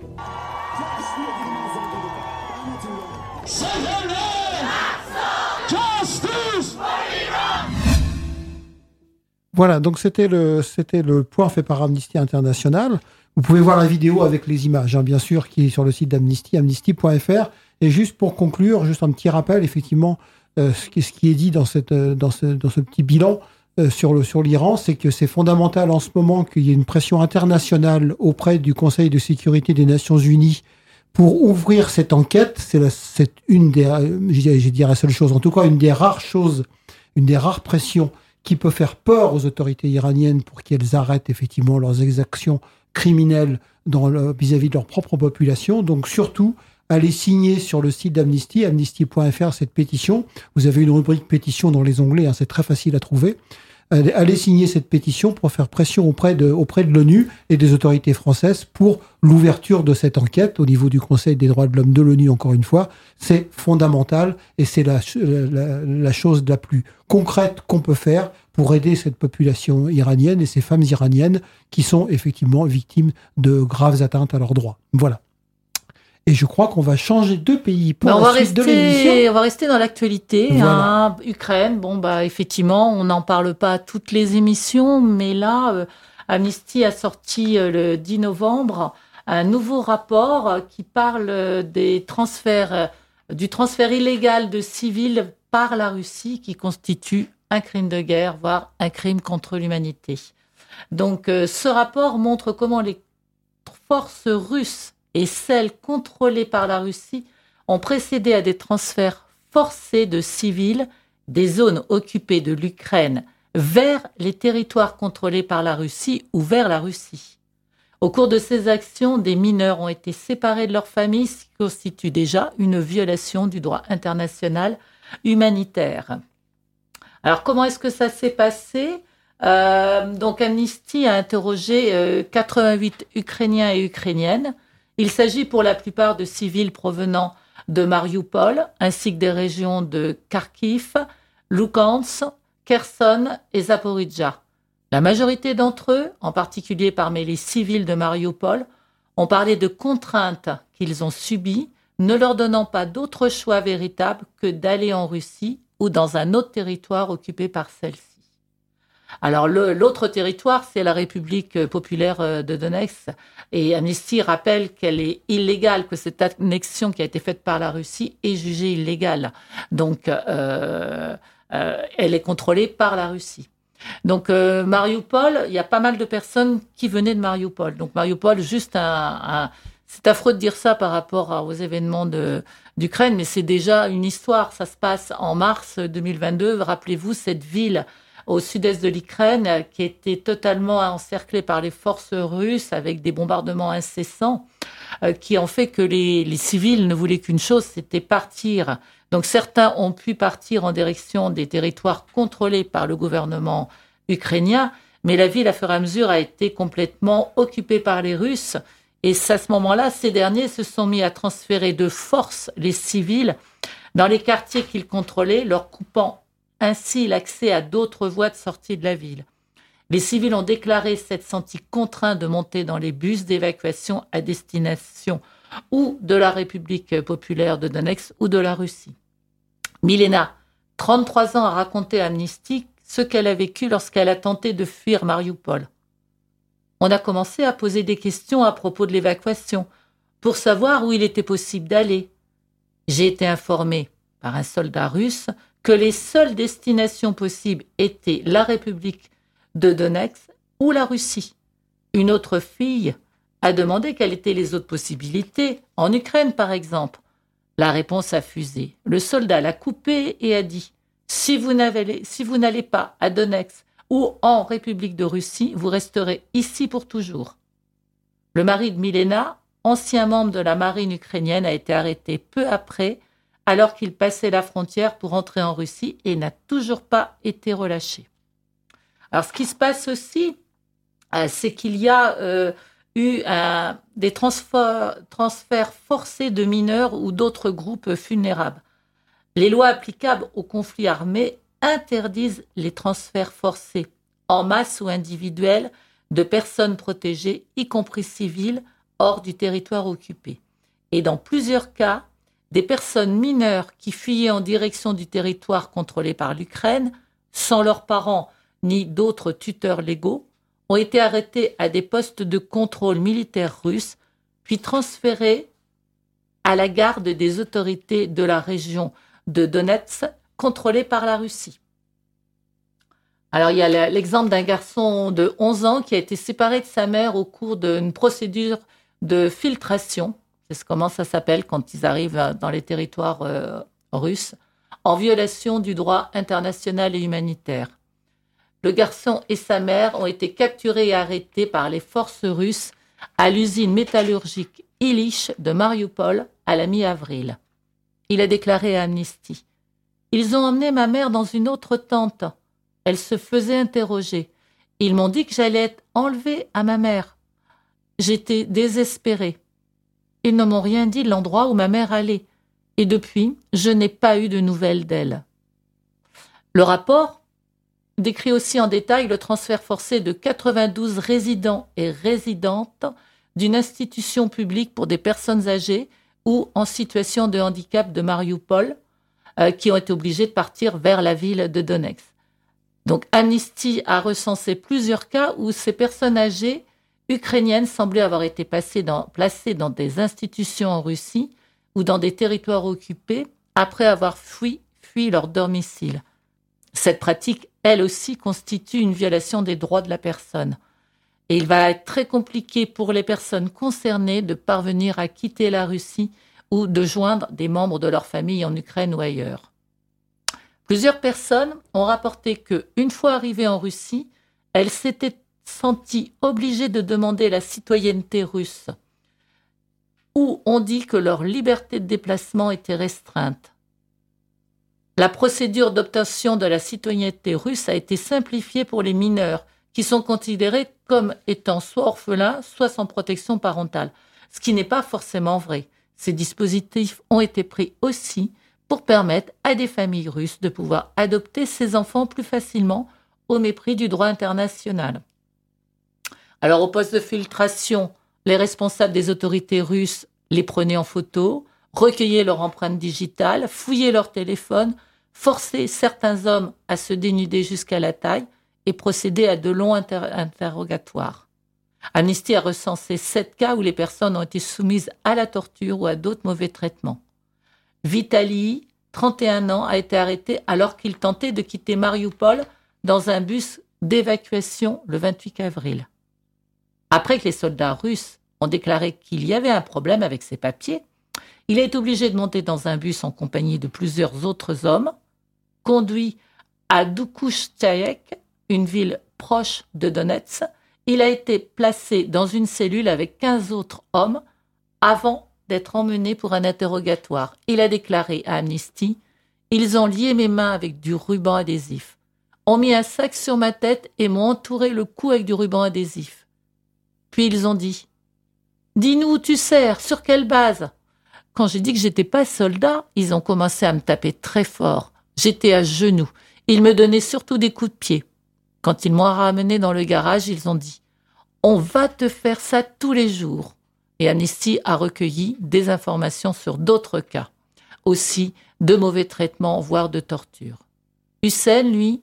Voilà, donc c'était le point fait par Amnesty International. Vous pouvez voir la vidéo avec les images, bien sûr, qui est sur le site d'Amnesty, amnesty.fr. Et juste pour conclure, juste un petit rappel, effectivement, ce qui est dit dans ce petit bilan sur l'Iran, c'est que c'est fondamental en ce moment qu'il y ait une pression internationale auprès du Conseil de sécurité des Nations Unies pour ouvrir cette enquête. C'est une des, je dirais la seule chose, en tout cas une des rares choses, une des rares pressions qui peut faire peur aux autorités iraniennes pour qu'elles arrêtent effectivement leurs exactions criminelles vis-à-vis de leur propre population. Donc surtout, allez signer sur le site d'Amnesty, amnesty.fr, cette pétition. Vous avez une rubrique pétition dans les onglets, c'est très facile à trouver. Allez signer cette pétition pour faire pression auprès de l'ONU et des autorités françaises pour l'ouverture de cette enquête au niveau du Conseil des droits de l'homme de l'ONU, encore une fois. C'est fondamental et c'est la chose la plus concrète qu'on peut faire pour aider cette population iranienne et ces femmes iraniennes qui sont effectivement victimes de graves atteintes à leurs droits. Voilà. Et je crois qu'on va changer de pays pour la suite de l'émission. On va rester dans l'actualité. Voilà. Ukraine, effectivement, on n'en parle pas à toutes les émissions, mais là, Amnesty a sorti le 10 novembre un nouveau rapport qui parle du transfert illégal de civils par la Russie, qui constitue un crime de guerre, voire un crime contre l'humanité. Donc, ce rapport montre comment les forces russes et celles contrôlées par la Russie ont précédé à des transferts forcés de civils des zones occupées de l'Ukraine vers les territoires contrôlés par la Russie ou vers la Russie. Au cours de ces actions, des mineurs ont été séparés de leurs familles, ce qui constitue déjà une violation du droit international humanitaire. Alors, comment est-ce que ça s'est passé ? Donc, Amnesty a interrogé 88 Ukrainiens et Ukrainiennes. Il s'agit pour la plupart de civils provenant de Mariupol, ainsi que des régions de Kharkiv, Lugansk, Kherson et Zaporijjia. La majorité d'entre eux, en particulier parmi les civils de Mariupol, ont parlé de contraintes qu'ils ont subies, ne leur donnant pas d'autre choix véritable que d'aller en Russie ou dans un autre territoire occupé par celle-ci. Alors, l'autre territoire, c'est la République populaire de Donetsk. Et Amnesty rappelle qu'elle est illégale, que cette annexion qui a été faite par la Russie est jugée illégale. Donc, elle est contrôlée par la Russie. Donc, Mariupol, il y a pas mal de personnes qui venaient de Mariupol. Donc, Mariupol, juste c'est affreux de dire ça par rapport aux événements d'Ukraine, mais c'est déjà une histoire. Ça se passe en mars 2022. Rappelez-vous, cette ville au sud-est de l'Ukraine, qui était totalement encerclée par les forces russes avec des bombardements incessants, qui ont fait que les civils ne voulaient qu'une chose, c'était partir. Donc certains ont pu partir en direction des territoires contrôlés par le gouvernement ukrainien, mais la ville, à fur et à mesure, a été complètement occupée par les Russes. Et à ce moment-là, ces derniers se sont mis à transférer de force les civils dans les quartiers qu'ils contrôlaient, leur coupant ainsi l'accès à d'autres voies de sortie de la ville. Les civils ont déclaré s'être sentis contraints de monter dans les bus d'évacuation à destination ou de la République populaire de Donetsk ou de la Russie. Milena, 33 ans, a raconté à Amnesty ce qu'elle a vécu lorsqu'elle a tenté de fuir Mariupol. On a commencé à poser des questions à propos de l'évacuation pour savoir où il était possible d'aller. J'ai été informée par un soldat russe que les seules destinations possibles étaient la République de Donetsk ou la Russie. Une autre fille a demandé quelles étaient les autres possibilités, en Ukraine par exemple. La réponse a fusé. Le soldat l'a coupée et a dit « Si vous n'allez pas à Donetsk ou en République de Russie, vous resterez ici pour toujours. » Le mari de Milena, ancien membre de la marine ukrainienne, a été arrêté peu après, alors qu'il passait la frontière pour entrer en Russie et n'a toujours pas été relâché. Alors, ce qui se passe aussi, c'est qu'il y a eu des transferts forcés de mineurs ou d'autres groupes vulnérables. Les lois applicables aux conflits armés interdisent les transferts forcés, en masse ou individuels, de personnes protégées, y compris civiles, hors du territoire occupé. Et dans plusieurs cas, des personnes mineures qui fuyaient en direction du territoire contrôlé par l'Ukraine, sans leurs parents ni d'autres tuteurs légaux, ont été arrêtés à des postes de contrôle militaire russes, puis transférés à la garde des autorités de la région de Donetsk, contrôlée par la Russie. Alors, il y a l'exemple d'un garçon de 11 ans qui a été séparé de sa mère au cours d'une procédure de filtration. C'est comment ça s'appelle quand ils arrivent dans les territoires russes, en violation du droit international et humanitaire. Le garçon et sa mère ont été capturés et arrêtés par les forces russes à l'usine métallurgique Illich de Mariupol à la mi-avril. Il a déclaré à Amnesty « Ils ont emmené ma mère dans une autre tente. Elle se faisait interroger. Ils m'ont dit que j'allais être enlevée à ma mère. J'étais désespérée. Ils ne m'ont rien dit de l'endroit où ma mère allait. Et depuis, je n'ai pas eu de nouvelles d'elle. » Le rapport décrit aussi en détail le transfert forcé de 92 résidents et résidentes d'une institution publique pour des personnes âgées ou en situation de handicap de Mariupol qui ont été obligés de partir vers la ville de Donetsk. Donc Amnesty a recensé plusieurs cas où ces personnes âgées ukrainiennes semblaient avoir été placées dans des institutions en Russie ou dans des territoires occupés après avoir fui leur domicile. Cette pratique, elle aussi, constitue une violation des droits de la personne. Et il va être très compliqué pour les personnes concernées de parvenir à quitter la Russie ou de joindre des membres de leur famille en Ukraine ou ailleurs. Plusieurs personnes ont rapporté qu'une fois arrivées en Russie, elles s'étaient senties obligées de demander la citoyenneté russe, ou ont dit que leur liberté de déplacement était restreinte. La procédure d'obtention de la citoyenneté russe a été simplifiée pour les mineurs, qui sont considérés comme étant soit orphelins, soit sans protection parentale, ce qui n'est pas forcément vrai. Ces dispositifs ont été pris aussi pour permettre à des familles russes de pouvoir adopter ces enfants plus facilement au mépris du droit international. Alors, au poste de filtration, les responsables des autorités russes les prenaient en photo, recueillaient leur empreinte digitale, fouillaient leur téléphone, forçaient certains hommes à se dénuder jusqu'à la taille et procédaient à de longs interrogatoires. Amnesty a recensé 7 cas où les personnes ont été soumises à la torture ou à d'autres mauvais traitements. Vitali, 31 ans, a été arrêté alors qu'il tentait de quitter Mariupol dans un bus d'évacuation le 28 avril. Après que les soldats russes ont déclaré qu'il y avait un problème avec ses papiers, il est obligé de monter dans un bus en compagnie de plusieurs autres hommes, conduit à Doukouchtchaïek, une ville proche de Donetsk. Il a été placé dans une cellule avec 15 autres hommes avant d'être emmené pour un interrogatoire. Il a déclaré à Amnesty « Ils ont lié mes mains avec du ruban adhésif, ont mis un sac sur ma tête et m'ont entouré le cou avec du ruban adhésif. Puis ils ont dit « Dis-nous où tu sers, sur quelle base ?» Quand j'ai dit que j'étais pas soldat, ils ont commencé à me taper très fort. J'étais à genoux. Ils me donnaient surtout des coups de pied. Quand ils m'ont ramené dans le garage, ils ont dit « On va te faire ça tous les jours ». Et Amnesty a recueilli des informations sur d'autres cas, aussi de mauvais traitements, voire de torture. Hussein, lui,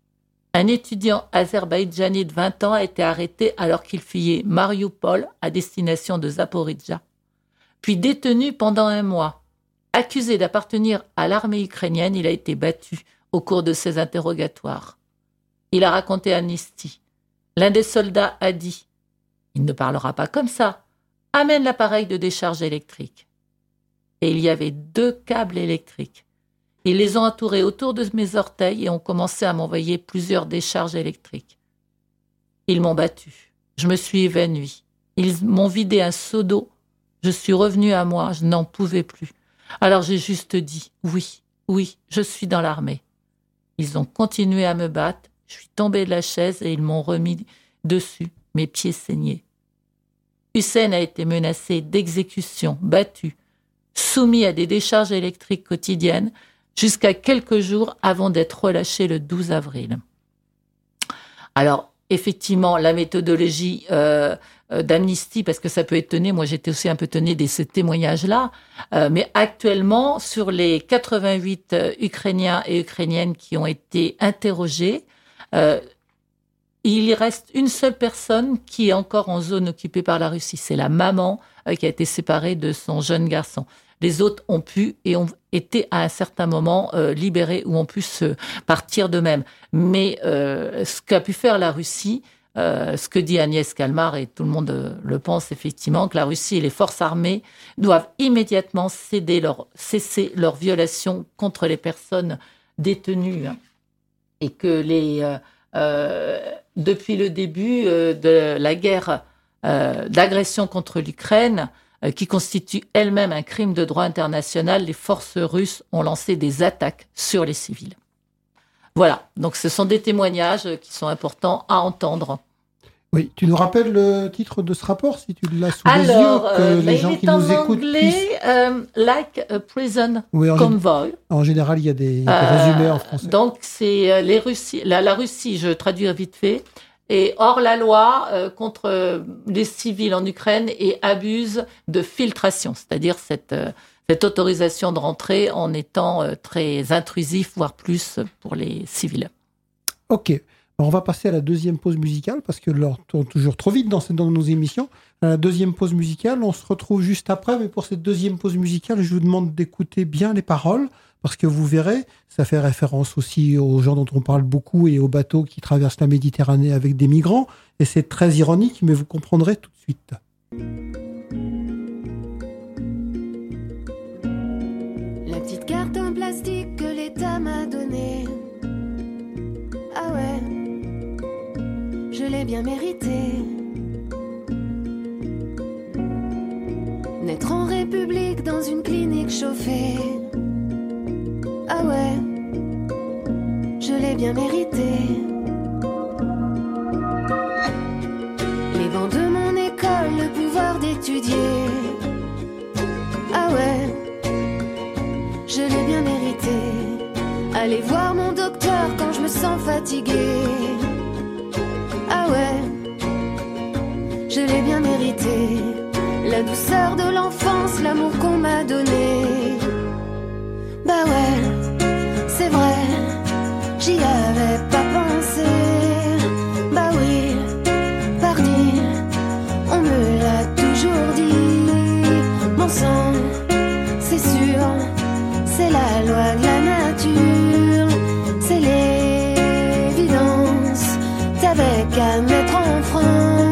un étudiant azerbaïdjanais de 20 ans, a été arrêté alors qu'il fuyait Mariupol à destination de Zaporijjia, puis détenu pendant 1 mois. Accusé d'appartenir à l'armée ukrainienne, il a été battu au cours de ses interrogatoires. Il a raconté à Amnesty. L'un des soldats a dit « Il ne parlera pas comme ça. Amène l'appareil de décharge électrique. » Et il y avait 2 câbles électriques. Ils les ont entourés autour de mes orteils et ont commencé à m'envoyer plusieurs décharges électriques. Ils m'ont battu. Je me suis évanouie. Ils m'ont vidé un seau d'eau. Je suis revenue à moi. Je n'en pouvais plus. Alors j'ai juste dit « Oui, je suis dans l'armée. » Ils ont continué à me battre. Je suis tombée de la chaise et ils m'ont remis dessus. Mes pieds saignaient. Hussein a été menacé d'exécution, battu, soumis à des décharges électriques quotidiennes jusqu'à quelques jours avant d'être relâché le 12 avril. Alors, effectivement, la méthodologie d'Amnesty, parce que ça peut étonner, moi j'étais aussi un peu étonnée de ces témoignages-là, mais actuellement, sur les 88 Ukrainiens et Ukrainiennes qui ont été interrogés, il reste une seule personne qui est encore en zone occupée par la Russie. C'est la maman qui a été séparée de son jeune garçon. Les autres ont pu et ont été à un certain moment libérés ou ont pu se partir d'eux-mêmes. Mais ce qu'a pu faire la Russie, ce que dit Agnès Calmar, et tout le monde le pense effectivement, que la Russie et les forces armées doivent immédiatement cesser leur violation contre les personnes détenues. Et que depuis le début de la guerre d'agression contre l'Ukraine, qui constitue elle-même un crime de droit international, les forces russes ont lancé des attaques sur les civils. Voilà, donc ce sont des témoignages qui sont importants à entendre. Oui, tu nous rappelles le titre de ce rapport, si tu l'as sous les yeux, que les gens qui nous écoutent puissent... Like a Prison Convoy. En général, il y a des résumés en français. Donc, c'est la Russie, je traduis vite fait, est hors la loi contre les civils en Ukraine et abuse de filtration, c'est-à-dire cette autorisation de rentrer en étant très intrusif, voire plus pour les civils. Ok. Alors on va passer à la deuxième pause musicale, parce que l'heure tourne toujours trop vite dans nos émissions. À la deuxième pause musicale, on se retrouve juste après, mais pour cette deuxième pause musicale, je vous demande d'écouter bien les paroles, parce que vous verrez, ça fait référence aussi aux gens dont on parle beaucoup et aux bateaux qui traversent la Méditerranée avec des migrants, et c'est très ironique, mais vous comprendrez tout de suite. La petite carte en plastique que l'État m'a donnée, ah ouais, je l'ai bien mérité. Naître en République dans une clinique chauffée, ah ouais, je l'ai bien mérité. Les bancs de mon école, le pouvoir d'étudier, ah ouais, je l'ai bien mérité. Aller voir mon docteur quand je me sens fatiguée, ah ouais, je l'ai bien mérité. La douceur de l'enfance, l'amour qu'on m'a donné, bah ouais, c'est vrai, j'y avais pas pensé. Bah oui, pardi, on me l'a toujours dit. Mon sang, c'est sûr, c'est la loi de la nature, c'est l'évidence, t'avais qu'à mettre en France.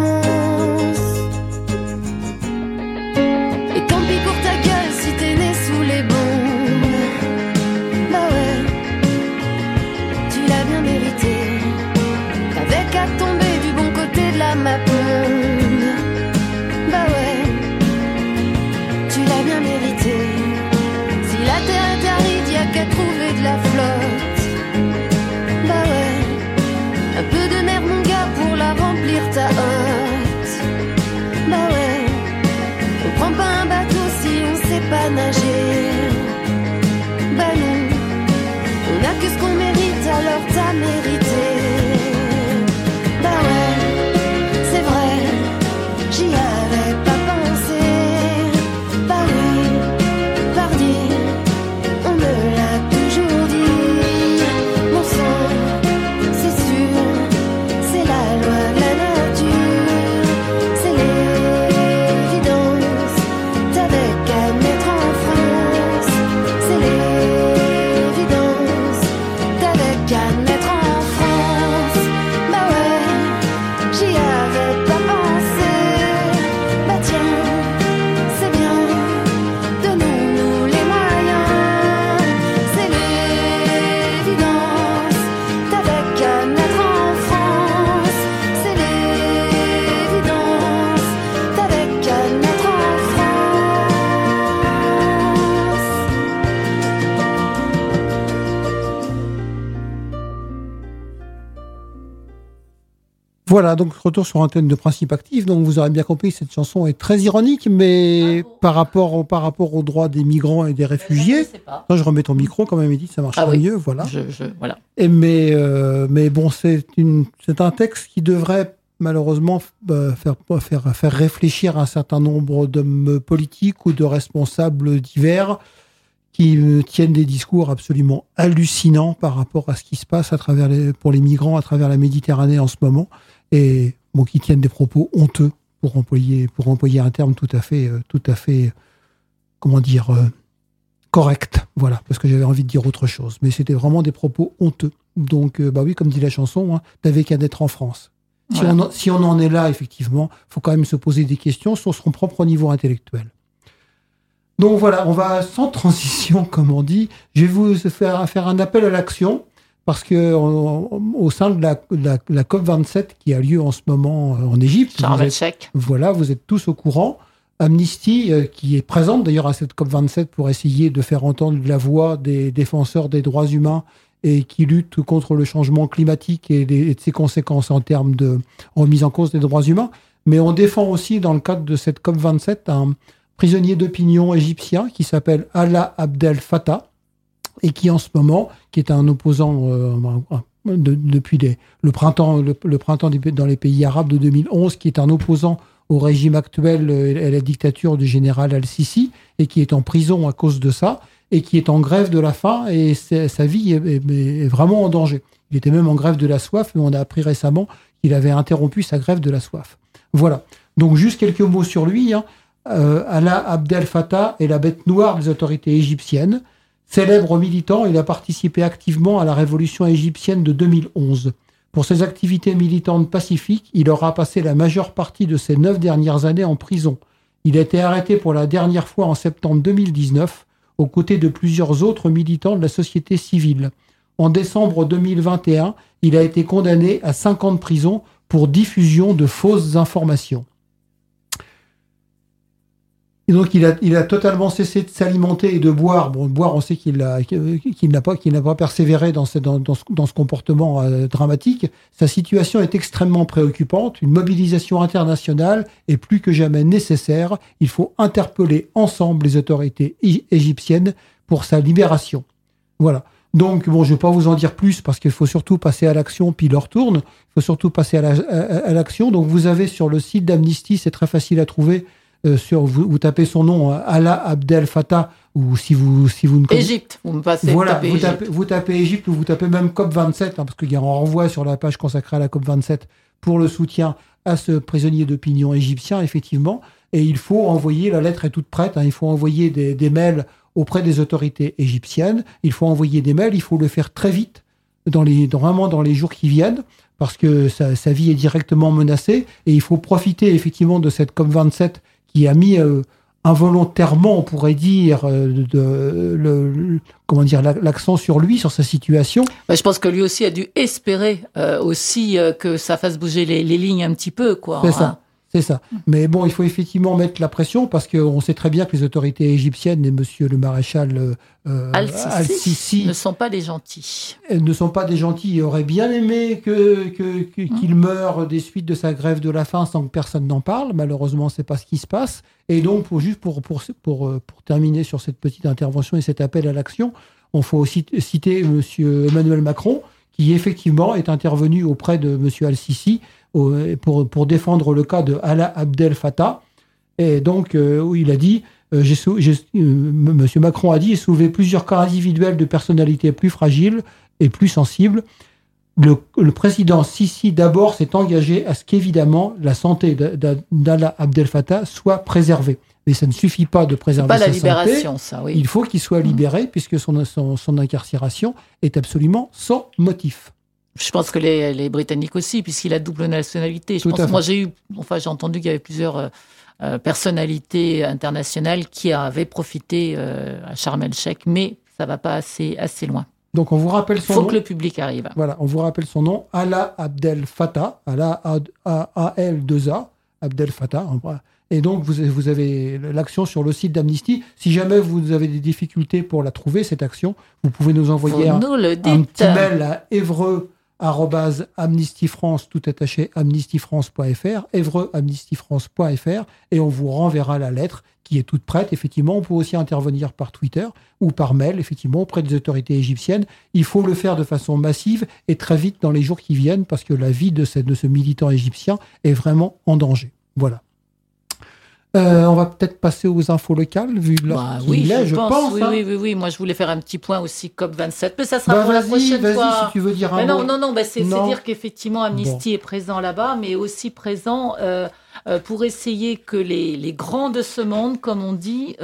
Et tant pis pour ta gueule si t'es né sous les bombes, bah ouais, tu l'as bien mérité. T'avais qu'à tomber du bon côté de la map monde, bah ouais, tu l'as bien mérité. Si la terre est aride, y'a qu'à trouver de la flotte, bah ouais, un peu de mer mon gars pour la remplir ta hotte, bah ouais, on prend pas un bateau si on sait pas nager, bah non, on a que ce qu'on mérite alors t'as mérité. Bah ouais, c'est vrai, j'y avais pas pensé, bah oui, pardi, on me l'a toujours dit. Mon sang, c'est sûr, c'est la loi de la nature, c'est l'évidence, t'avais qu'à mettre en France. C'est l'évidence, t'avais qu'à mettre en France. Bah ouais, j'y avais pas pensé. Bah tiens, c'est bien, donnons-nous les moyens. C'est l'évidence, t'avais qu'à mettre en France. C'est l'évidence, t'avais qu'à mettre en France. Voilà, donc retour sur Antenne de Principe Actif. Donc vous aurez bien compris, cette chanson est très ironique, mais par rapport aux droits des migrants et des réfugiés. Non, je remets ton micro quand même, Edith, ça marchera mieux. Voilà. Voilà. Et mais bon, c'est un texte qui devrait malheureusement faire réfléchir un certain nombre d'hommes politiques ou de responsables divers qui tiennent des discours absolument hallucinants par rapport à ce qui se passe pour les migrants à travers la Méditerranée en ce moment, et qui tiennent des propos honteux, pour employer un terme tout à fait correct, voilà, parce que j'avais envie de dire autre chose. Mais c'était vraiment des propos honteux. Donc, oui, comme dit la chanson, t'avais qu'à naître en France. Si on en est là, effectivement, il faut quand même se poser des questions sur son propre niveau intellectuel. Donc voilà, on va sans transition, comme on dit. Je vais vous faire un appel à l'action, parce que au sein de la COP27 qui a lieu en ce moment en Égypte, vous êtes tous au courant. Amnesty, qui est présente d'ailleurs à cette COP27 pour essayer de faire entendre la voix des défenseurs des droits humains et qui lutte contre le changement climatique et de ses conséquences en termes de remise en cause des droits humains. Mais on défend aussi, dans le cadre de cette COP27, un prisonnier d'opinion égyptien qui s'appelle Alaa Abdel Fattah et qui, en ce moment, qui est un opposant depuis le printemps dans les pays arabes de 2011, qui est un opposant au régime actuel et à la dictature du général Al-Sisi, et qui est en prison à cause de ça, et qui est en grève de la faim, et sa vie est vraiment en danger. Il était même en grève de la soif, mais on a appris récemment qu'il avait interrompu sa grève de la soif. Voilà. Donc, juste quelques mots sur lui. Alaa Abdel Fattah est la bête noire des autorités égyptiennes. Célèbre militant, il a participé activement à la révolution égyptienne de 2011. Pour ses activités militantes pacifiques, il aura passé la majeure partie de ses 9 dernières années en prison. Il a été arrêté pour la dernière fois en septembre 2019, aux côtés de plusieurs autres militants de la société civile. En décembre 2021, il a été condamné à 5 ans de prison pour diffusion de fausses informations. Et donc, il a totalement cessé de s'alimenter et de boire. Bon, boire, on sait qu'il n'a pas persévéré dans ce comportement dramatique. Sa situation est extrêmement préoccupante. Une mobilisation internationale est plus que jamais nécessaire. Il faut interpeller ensemble les autorités égyptiennes pour sa libération. Voilà. Donc, je ne vais pas vous en dire plus parce qu'il faut surtout passer à l'action, puis il leur tourne. Il faut surtout passer à l'action. Donc, vous avez sur le site d'Amnesty, c'est très facile à trouver. Vous tapez son nom, Alaa Abdel Fattah, ou si vous ne connaissez... Égypte, vous me passez. Voilà, vous tapez Égypte ou vous tapez même COP27, parce qu'il y a un renvoi sur la page consacrée à la COP27 pour le soutien à ce prisonnier d'opinion égyptien, effectivement. Et il faut envoyer, la lettre est toute prête, il faut envoyer des mails auprès des autorités égyptiennes. Il faut envoyer des mails, il faut le faire très vite, vraiment dans les jours qui viennent, parce que sa vie est directement menacée. Et il faut profiter effectivement de cette COP27 qui a mis involontairement, on pourrait dire, l'accent sur lui, sur sa situation. Je pense que lui aussi a dû espérer que ça fasse bouger les lignes un petit peu, quoi. C'est ça. Mais bon, il faut effectivement mettre la pression parce qu'on sait très bien que les autorités égyptiennes et monsieur le maréchal Al-Sisi ne sont pas des gentils. Ne sont pas des gentils. Il aurait bien aimé qu'il meure des suites de sa grève de la faim sans que personne n'en parle. Malheureusement, c'est pas ce qui se passe. Et donc, pour terminer sur cette petite intervention et cet appel à l'action, on faut aussi citer monsieur Emmanuel Macron, qui effectivement est intervenu auprès de monsieur Al-Sisi pour défendre le cas de Alaa Abdel Fattah. Et donc, il a dit, monsieur Macron a dit, j'ai soulevé plusieurs cas individuels de personnalités plus fragiles et plus sensibles. Le président Sisi, d'abord, s'est engagé à ce qu'évidemment, la santé d'Alaa Abdel Fattah soit préservée. Mais ça ne suffit pas de préserver sa santé. C'est pas la libération, ça, oui. Il faut qu'il soit libéré, puisque son incarcération est absolument sans motif. Je pense que les Britanniques aussi, puisqu'il a double nationalité. J'ai entendu qu'il y avait plusieurs personnalités internationales qui avaient profité à Sharm el-Sheikh, mais ça ne va pas assez loin. Donc on vous rappelle son nom. Il faut que le public arrive. Voilà, on vous rappelle son nom, Alaa Abdel Fattah, Alaa A-L-2-A, Abdel Fattah. Et donc vous avez l'action sur le site d'Amnesty. Si jamais vous avez des difficultés pour la trouver, cette action, vous pouvez nous envoyer un petit mail à evreux@amnestyfrance, tout attaché, amnestyfrance.fr, evreux@amnestyfrance.fr, et on vous renverra la lettre qui est toute prête. Effectivement, on peut aussi intervenir par Twitter ou par mail, effectivement, auprès des autorités égyptiennes. Il faut le faire de façon massive et très vite dans les jours qui viennent, parce que la vie de ce militant égyptien est vraiment en danger. Voilà. On va peut-être passer aux infos locales, vu l'heure qu'il est, je pense. Oui. Moi, je voulais faire un petit point aussi COP27, mais ça sera pour la prochaine fois. Si tu veux dire un mot. Non, c'est dire qu'effectivement, Amnesty est présent là-bas, mais aussi présent pour essayer que les grands de ce monde, comme on dit,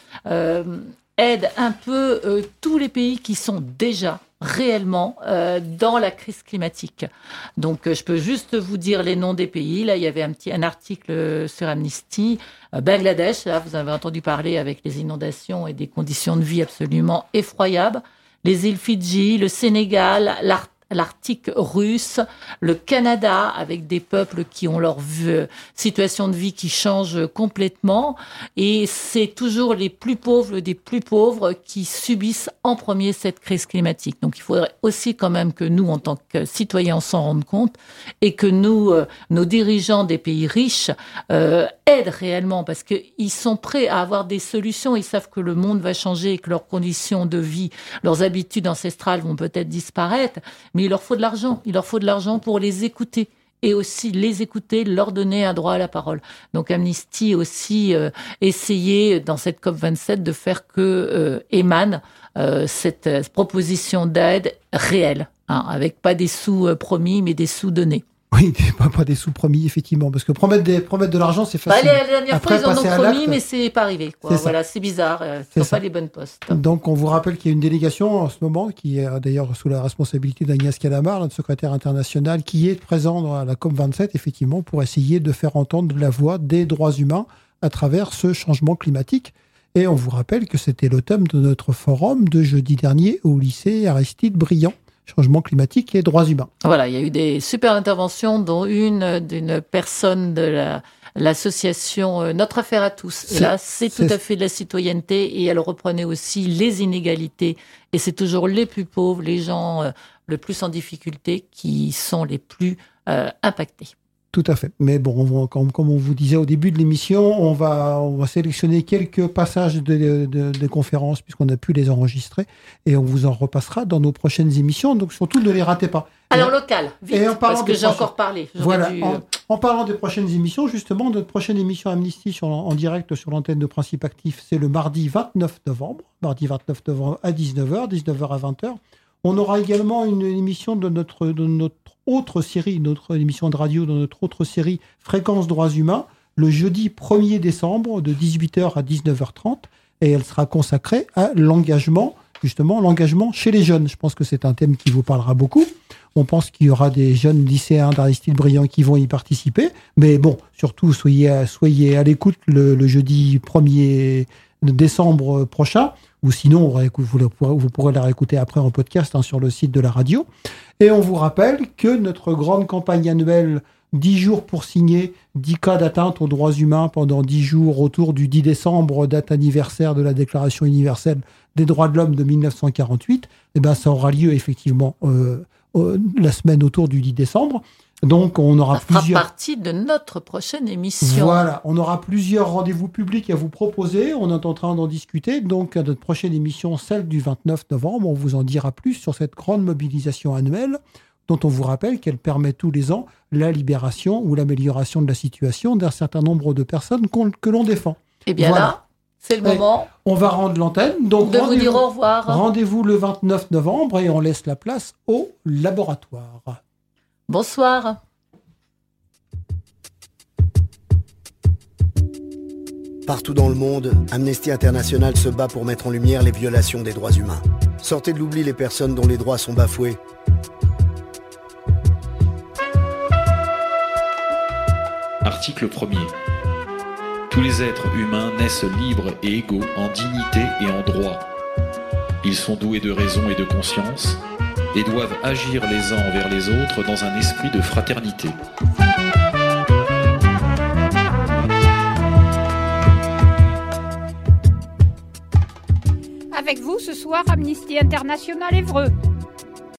aident un peu tous les pays qui sont déjà réellement dans la crise climatique. Donc, je peux juste vous dire les noms des pays. Là, il y avait un article sur Amnesty. Bangladesh, là, vous avez entendu parler avec les inondations et des conditions de vie absolument effroyables. Les îles Fidji, le Sénégal, l'Arctique russe, le Canada, avec des peuples qui ont leur situation de vie qui change complètement. Et c'est toujours les plus pauvres des plus pauvres qui subissent en premier cette crise climatique. Donc il faudrait aussi quand même que nous, en tant que citoyens, on s'en rende compte et que nous, nos dirigeants des pays riches, aident réellement parce qu'ils sont prêts à avoir des solutions. Ils savent que le monde va changer et que leurs conditions de vie, leurs habitudes ancestrales vont peut-être disparaître. Mais il leur faut de l'argent. Il leur faut de l'argent pour les écouter. Et aussi les écouter, leur donner un droit à la parole. Donc Amnesty aussi essayé dans cette COP27 de faire que émane cette proposition d'aide réelle, avec pas des sous promis, mais des sous donnés. Oui, pas des sous promis, effectivement, parce que promettre de l'argent, c'est facile. La dernière fois, ils en ont promis, mais c'est pas arrivé. Voilà, c'est bizarre, ce ne sont pas les bonnes postes. Donc, on vous rappelle qu'il y a une délégation en ce moment, qui est d'ailleurs sous la responsabilité d'Agnès Calamar, notre secrétaire international, qui est présent à la COP27, effectivement, pour essayer de faire entendre la voix des droits humains à travers ce changement climatique. Et on vous rappelle que c'était le thème de notre forum de jeudi dernier au lycée Aristide Briand. Changement climatique et droits humains. Voilà, il y a eu des super interventions, dont une d'une personne de l'association Notre Affaire à tous. Et là, c'est tout à fait de la citoyenneté et elle reprenait aussi les inégalités. Et c'est toujours les plus pauvres, les gens le plus en difficulté qui sont les plus impactés. Tout à fait. Mais bon, comme on vous disait au début de l'émission, on va sélectionner quelques passages de conférences puisqu'on a pu les enregistrer et on vous en repassera dans nos prochaines émissions. Donc surtout, ne les ratez pas. Alors local, vite, parce que j'ai encore parlé. Voilà. En parlant des prochaines émissions, justement, notre prochaine émission Amnesty en direct sur l'antenne de Principe Actif, c'est le mardi 29 novembre. Mardi 29 novembre à 19h, 19h à 20h. On aura également une émission de notre autre série, notre émission de radio, dans notre autre série Fréquence Droits Humains, le jeudi 1er décembre de 18h à 19h30. Et elle sera consacrée à l'engagement, justement, l'engagement chez les jeunes. Je pense que c'est un thème qui vous parlera beaucoup. On pense qu'il y aura des jeunes lycéens d'Aristide Briand qui vont y participer. Mais bon, surtout, soyez à l'écoute le jeudi 1er décembre prochain. Ou sinon, vous pourrez la réécouter après en podcast sur le site de la radio. Et on vous rappelle que notre grande campagne annuelle 10 jours pour signer 10 cas d'atteinte aux droits humains pendant 10 jours autour du 10 décembre, date anniversaire de la Déclaration universelle des droits de l'homme de 1948, ça aura lieu effectivement la semaine autour du 10 décembre. Donc, on aura ça fera partie de notre prochaine émission. Voilà, on aura plusieurs rendez-vous publics à vous proposer. On est en train d'en discuter. Donc, à notre prochaine émission, celle du 29 novembre, on vous en dira plus sur cette grande mobilisation annuelle dont on vous rappelle qu'elle permet tous les ans la libération ou l'amélioration de la situation d'un certain nombre de personnes que l'on défend. Et bien voilà. Là, c'est le moment. On va rendre l'antenne. Donc, de vous dire au revoir. Rendez-vous le 29 novembre et on laisse la place au laboratoire. Bonsoir. Partout dans le monde, Amnesty International se bat pour mettre en lumière les violations des droits humains. Sortez de l'oubli les personnes dont les droits sont bafoués. Article 1er. Tous les êtres humains naissent libres et égaux en dignité et en droit. Ils sont doués de raison et de conscience et doivent agir les uns envers les autres dans un esprit de fraternité. Avec vous ce soir, Amnesty International Évreux.